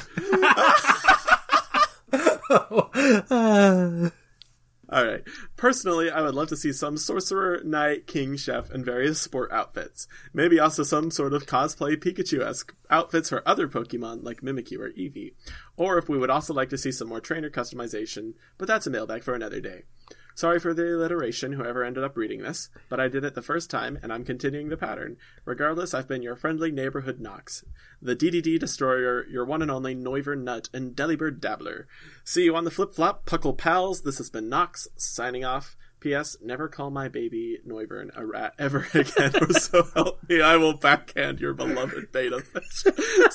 Alright. Personally, I would love to see some sorcerer, knight, king, chef, and various sport outfits. Maybe also some sort of cosplay Pikachu-esque outfits for other Pokemon like Mimikyu or Eevee. Or if we would also like to see some more trainer customization, but that's a mailbag for another day. Sorry for the alliteration, whoever ended up reading this, but I did it the first time, and I'm continuing the pattern. Regardless, I've been your friendly neighborhood Nox, the D D D Destroyer, your one and only Noivern Nut, and Delibird Dabbler. See you on the flip-flop, Puckle Pals. This has been Nox, signing off. P S. Never call my baby Noivern a rat ever again, or so help me, I will backhand your beloved beta fish.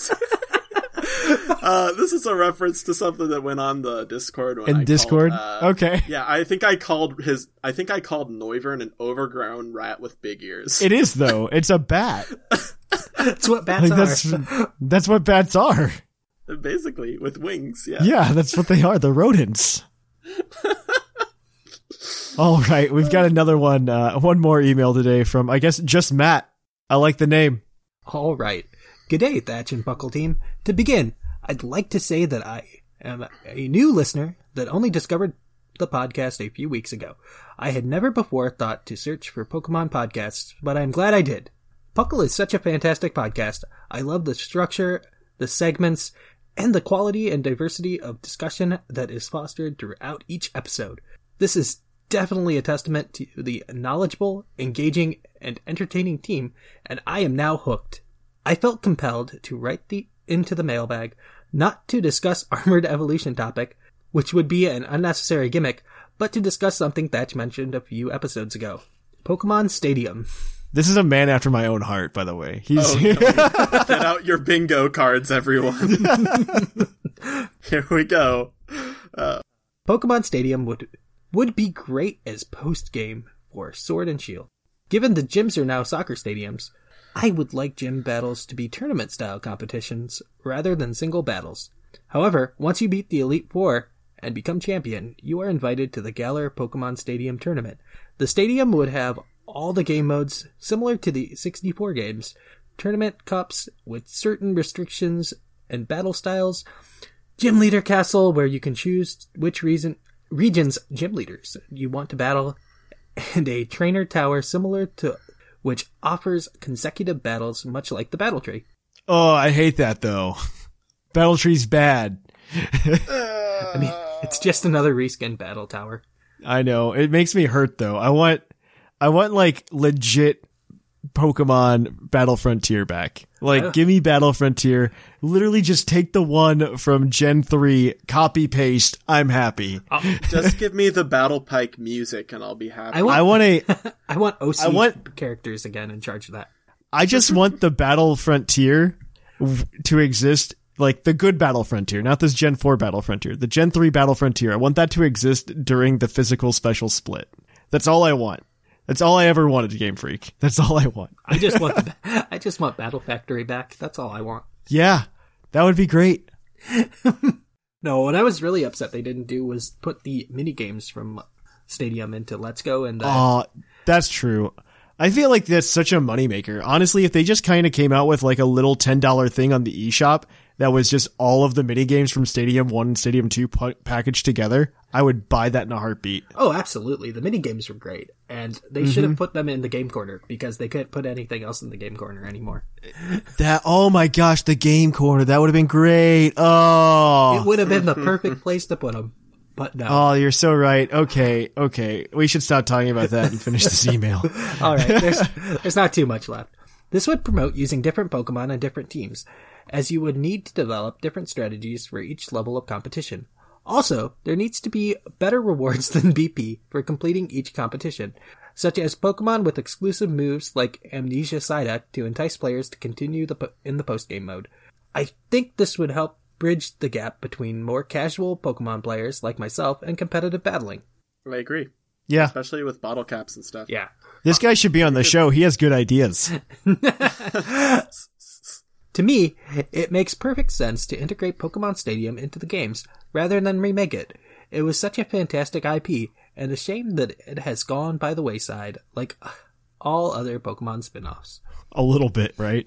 Uh, this is a reference to something that went on the Discord. When In I Discord? Called, uh, Okay. Yeah, I think I called his. I think I called Noivern an overgrown rat with big ears. It is, though. It's a bat. That's what bats Like, are. that's, that's what bats are. Basically, with wings. Yeah. Yeah, that's what they are. They're rodents. All right, we've got another one. Uh, one more email today from, I guess, just Matt. I like the name. All right. G'day, Thatch and Buckle team. To begin, I'd like to say that I am a new listener that only discovered the podcast a few weeks ago. I had never before thought to search for Pokemon podcasts, but I'm glad I did. Puckle is such a fantastic podcast. I love the structure, the segments, and the quality and diversity of discussion that is fostered throughout each episode. This is definitely a testament to the knowledgeable, engaging, and entertaining team, and I am now hooked. I felt compelled to write the into the mailbag, not to discuss Armored Evolution topic, which would be an unnecessary gimmick, but to discuss something Thatch mentioned a few episodes ago. Pokemon Stadium. This is a man after my own heart, by the way. He's Oh, no. Get out your bingo cards, everyone. Here we go. Uh, Pokemon Stadium would would be great as post-game for Sword and Shield. Given the gyms are now soccer stadiums, I would like gym battles to be tournament-style competitions rather than single battles. However, once you beat the Elite Four and become champion, you are invited to the Galar Pokemon Stadium tournament. The stadium would have all the game modes similar to the sixty-four games, tournament cups with certain restrictions and battle styles, gym leader castle where you can choose which reason, region's gym leaders you want to battle, and a trainer tower similar to which offers consecutive battles much like the Battle Tree. Oh, I hate that though. Battle Tree's bad. I mean, it's just another reskin battle tower. I know. It makes me hurt though. I want I want like legit Pokemon Battle Frontier back. Like, Oh. give me Battle Frontier. Literally just take the one from Gen three, copy paste. I'm happy. Just give me the Battle Pike music and I'll be happy. I want, I want a I want O C I want- characters again in charge of that. I just want the Battle Frontier w- to exist, like the good Battle Frontier, not this Gen four Battle Frontier, the Gen three Battle Frontier. I want that to exist during the physical special split. That's all I want. That's all I ever wanted, Game Freak. That's all I want. I just want the, I just want Battle Factory back. That's all I want. Yeah, that would be great. No, what I was really upset they didn't do was put the mini games from Stadium into Let's Go, and uh, Oh, that's true. I feel like that's such a moneymaker. Honestly, if they just kind of came out with like a little ten dollars thing on the eShop that was just all of the mini games from Stadium one and Stadium two pu- packaged together, I would buy that in a heartbeat. oh, absolutely, the mini games were great, and they Mm-hmm. should have put them in the game corner because they couldn't put anything else in the game corner anymore. That, oh my gosh, the game corner, that would have been great. Oh. It would have been the perfect place to put them, but no. Oh, you're so right. Okay, okay. We should stop talking about that and finish this email. All right, there's, there's not too much left. This would promote using different Pokemon and different teams, as you would need to develop different strategies for each level of competition. Also, there needs to be better rewards than B P for completing each competition, such as Pokemon with exclusive moves like Amnesia Psyduck to entice players to continue the po- in the post-game mode. I think this would help bridge the gap between more casual Pokemon players like myself and competitive battling. I agree. Yeah. Especially with bottle caps and stuff. Yeah. This guy should be on the show. He has good ideas. To me, it makes perfect sense to integrate Pokemon Stadium into the games, rather than remake it. It was such a fantastic I P, and a shame that it has gone by the wayside, like all other Pokemon spin-offs. A little bit, right?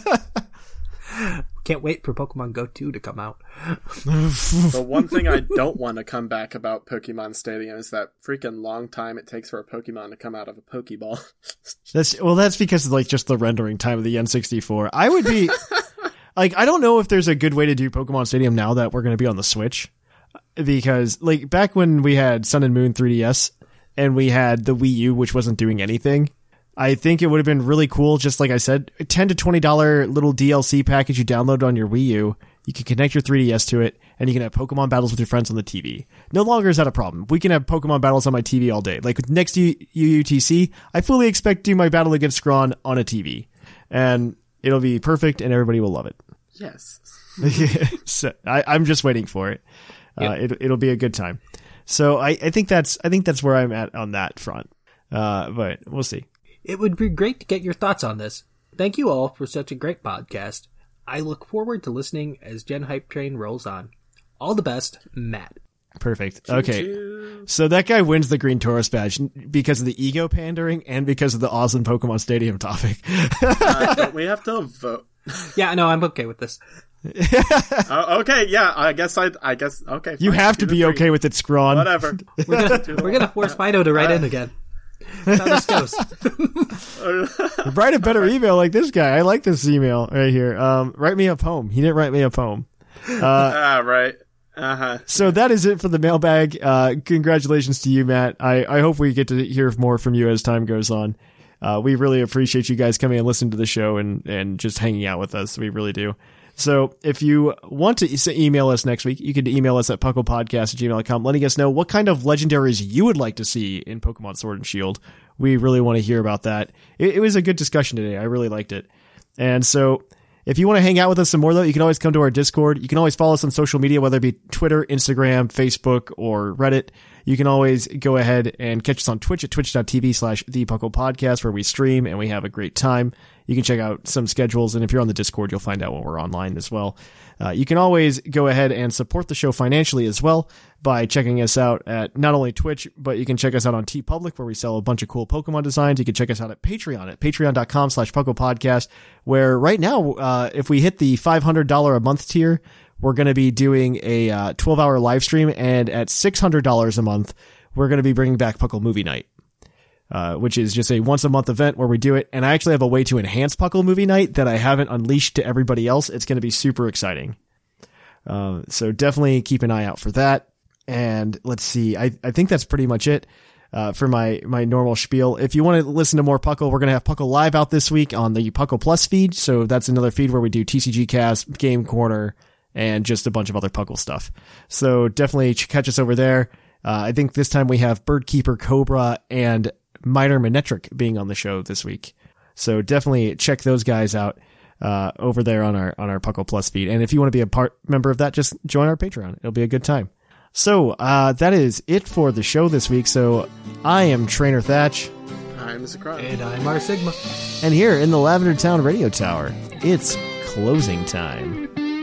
Can't wait for Pokemon Go two to come out. The one thing I don't want to come back about Pokemon Stadium is that freaking long time it takes for a Pokemon to come out of a Pokeball. That's well, that's because of like just the rendering time of the N sixty-four. I would be like, I don't know if there's a good way to do Pokemon Stadium now that we're going to be on the Switch, because like back when we had Sun and Moon three D S and we had the Wii U, which wasn't doing anything, I think it would have been really cool. Just like I said, a ten to twenty dollars little D L C package you download on your Wii U. You can connect your three D S to it, and you can have Pokemon battles with your friends on the T V. No longer is that a problem. We can have Pokemon battles on my T V all day. Like next to U U T C, I fully expect to do my battle against Scrawn on a T V. And it'll be perfect, and everybody will love it. Yes. So I, I'm just waiting for it. Yep. Uh, it. It'll be a good time. So I, I think that's I think that's where I'm at on that front. Uh, but we'll see. It would be great to get your thoughts on this. Thank you all for such a great podcast. I look forward to listening as Gen Hype Train rolls on. All the best, Matt. Perfect. Okay. So that guy wins the Green Taurus badge because of the ego pandering and because of the awesome Pokemon Stadium topic. Uh, don't we have to vote? Yeah, no, I'm okay with this. Uh, okay, yeah, I guess I, I guess, okay. You fine, have do to the be three. okay with it, Scrawn. Whatever. We're gonna, we're gonna force Fido to write in again. That's how this goes. Write a better email like this guy. I like this email right here. Um, write me a poem. He didn't write me a poem. Ah, right. Uh-huh. So that is it for the mailbag. Uh, congratulations to you, Matt. I, I hope we get to hear more from you as time goes on. Uh, we really appreciate you guys coming and listening to the show and, and just hanging out with us. We really do. So if you want to e- email us next week, you can email us at pucklepodcast at gmail dot com, letting us know what kind of legendaries you would like to see in Pokemon Sword and Shield. We really want to hear about that. It, it was a good discussion today. I really liked it. And so if you want to hang out with us some more, though, you can always come to our Discord. You can always follow us on social media, whether it be Twitter, Instagram, Facebook, or Reddit. You can always go ahead and catch us on Twitch at twitch.tv slash the Puckle Podcast, where we stream and we have a great time. You can check out some schedules, and if you're on the Discord, you'll find out when we're online as well. Uh, you can always go ahead and support the show financially as well by checking us out at not only Twitch, but you can check us out on TeePublic, where we sell a bunch of cool Pokemon designs. You can check us out at Patreon at patreon.com slash Puckle Podcast, where right now, uh, if we hit the five hundred dollars a month tier, we're going to be doing a uh, twelve hour live stream, and at six hundred dollars a month, we're going to be bringing back Puckle Movie Night. Uh, which is just a once a month event where we do it. And I actually have a way to enhance Puckle Movie Night that I haven't unleashed to everybody else. It's going to be super exciting. Uh, so definitely keep an eye out for that. And let's see, I, I think that's pretty much it, uh, for my, my normal spiel. If you want to listen to more Puckle, we're going to have Puckle Live out this week on the Puckle Plus feed. So that's another feed where we do T C G Cast, Game Corner, and just a bunch of other Puckle stuff. So definitely catch us over there. Uh, I think this time we have Birdkeeper Cobra and Minor Manetric being on the show this week. So definitely check those guys out uh, over there on our on our Puckle Plus feed. And if you want to be a part member of that, just join our Patreon. It'll be a good time. So uh, that is it for the show this week. So I am Trainer Thatch. I'm Zakrai. And I'm R Sigma. And here in the Lavender Town Radio Tower, it's closing time.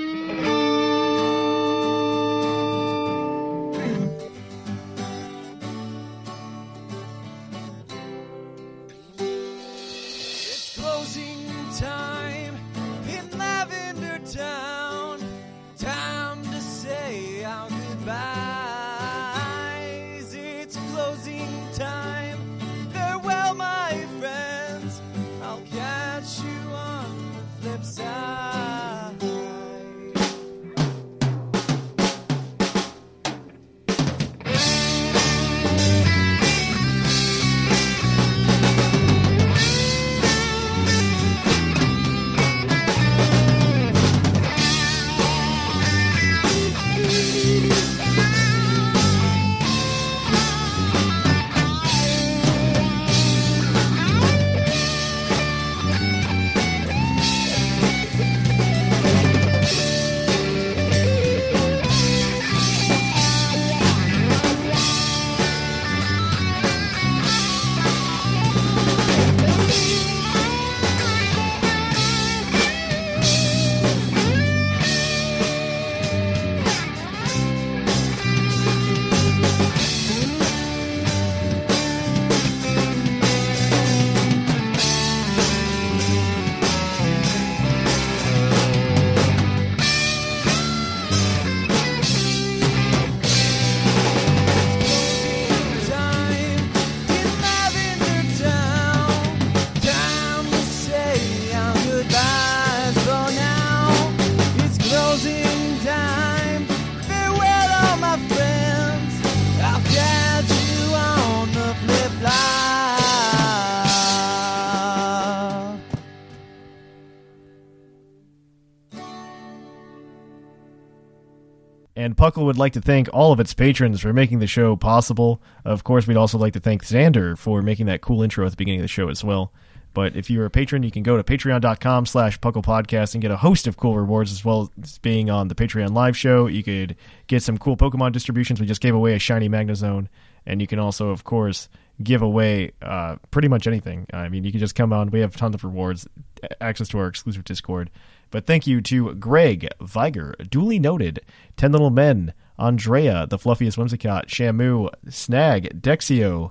And Puckle would like to thank all of its patrons for making the show possible. Of course, we'd also like to thank Xander for making that cool intro at the beginning of the show as well. But if you're a patron, you can go to patreon.com slash Puckle Podcast and get a host of cool rewards, as well as being on the Patreon live show. You could get some cool Pokemon distributions. We just gave away a shiny Magnezone. And you can also, of course, give away uh, pretty much anything. I mean, you can just come on. We have tons of rewards, access to our exclusive Discord. But thank you to Greg, Viger, Duly Noted, Ten Little Men, Andrea, The Fluffiest Whimsicott, Shamu, Snag, Dexio,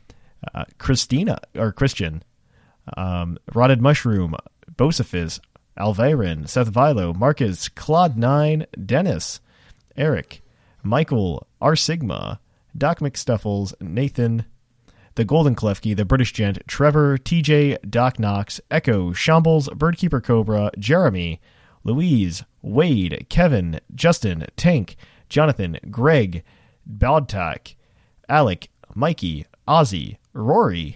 uh, Christina, or Christian, um, Rotted Mushroom, Bosophiz, Alvarin, Seth Vilo, Marcus, Claude nine, Dennis, Eric, Michael, R Sigma, Doc McStuffles, Nathan, The Golden Klefki, The British Gent, Trevor, T J, Doc Knox, Echo, Shambles, Birdkeeper Cobra, Jeremy, Louise, Wade, Kevin, Justin, Tank, Jonathan, Greg, Baldtak, Alec, Mikey, Ozzy, Rory,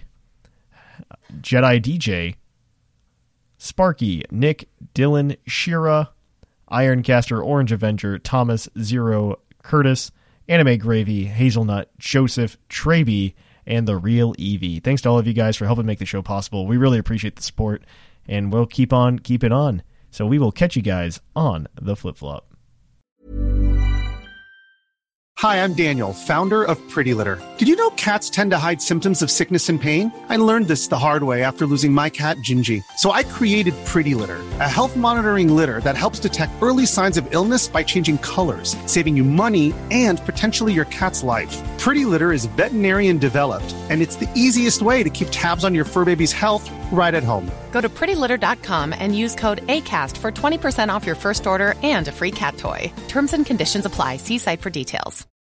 Jedi D J, Sparky, Nick, Dylan, Shira, Ironcaster, Orange Avenger, Thomas, Zero, Curtis, Anime Gravy, Hazelnut, Joseph, Traby, and The Real Eevee. Thanks to all of you guys for helping make the show possible. We really appreciate the support, and we'll keep on, keep it on. So we will catch you guys on the flip-flop. Hi, I'm Daniel, founder of Pretty Litter. Did you know cats tend to hide symptoms of sickness and pain? I learned this the hard way after losing my cat, Gingy. So I created Pretty Litter, a health monitoring litter that helps detect early signs of illness by changing colors, saving you money and potentially your cat's life. Pretty Litter is veterinarian developed, and it's the easiest way to keep tabs on your fur baby's health right at home. Go to pretty litter dot com and use code ACAST for twenty percent off your first order and a free cat toy. Terms and conditions apply. See site for details.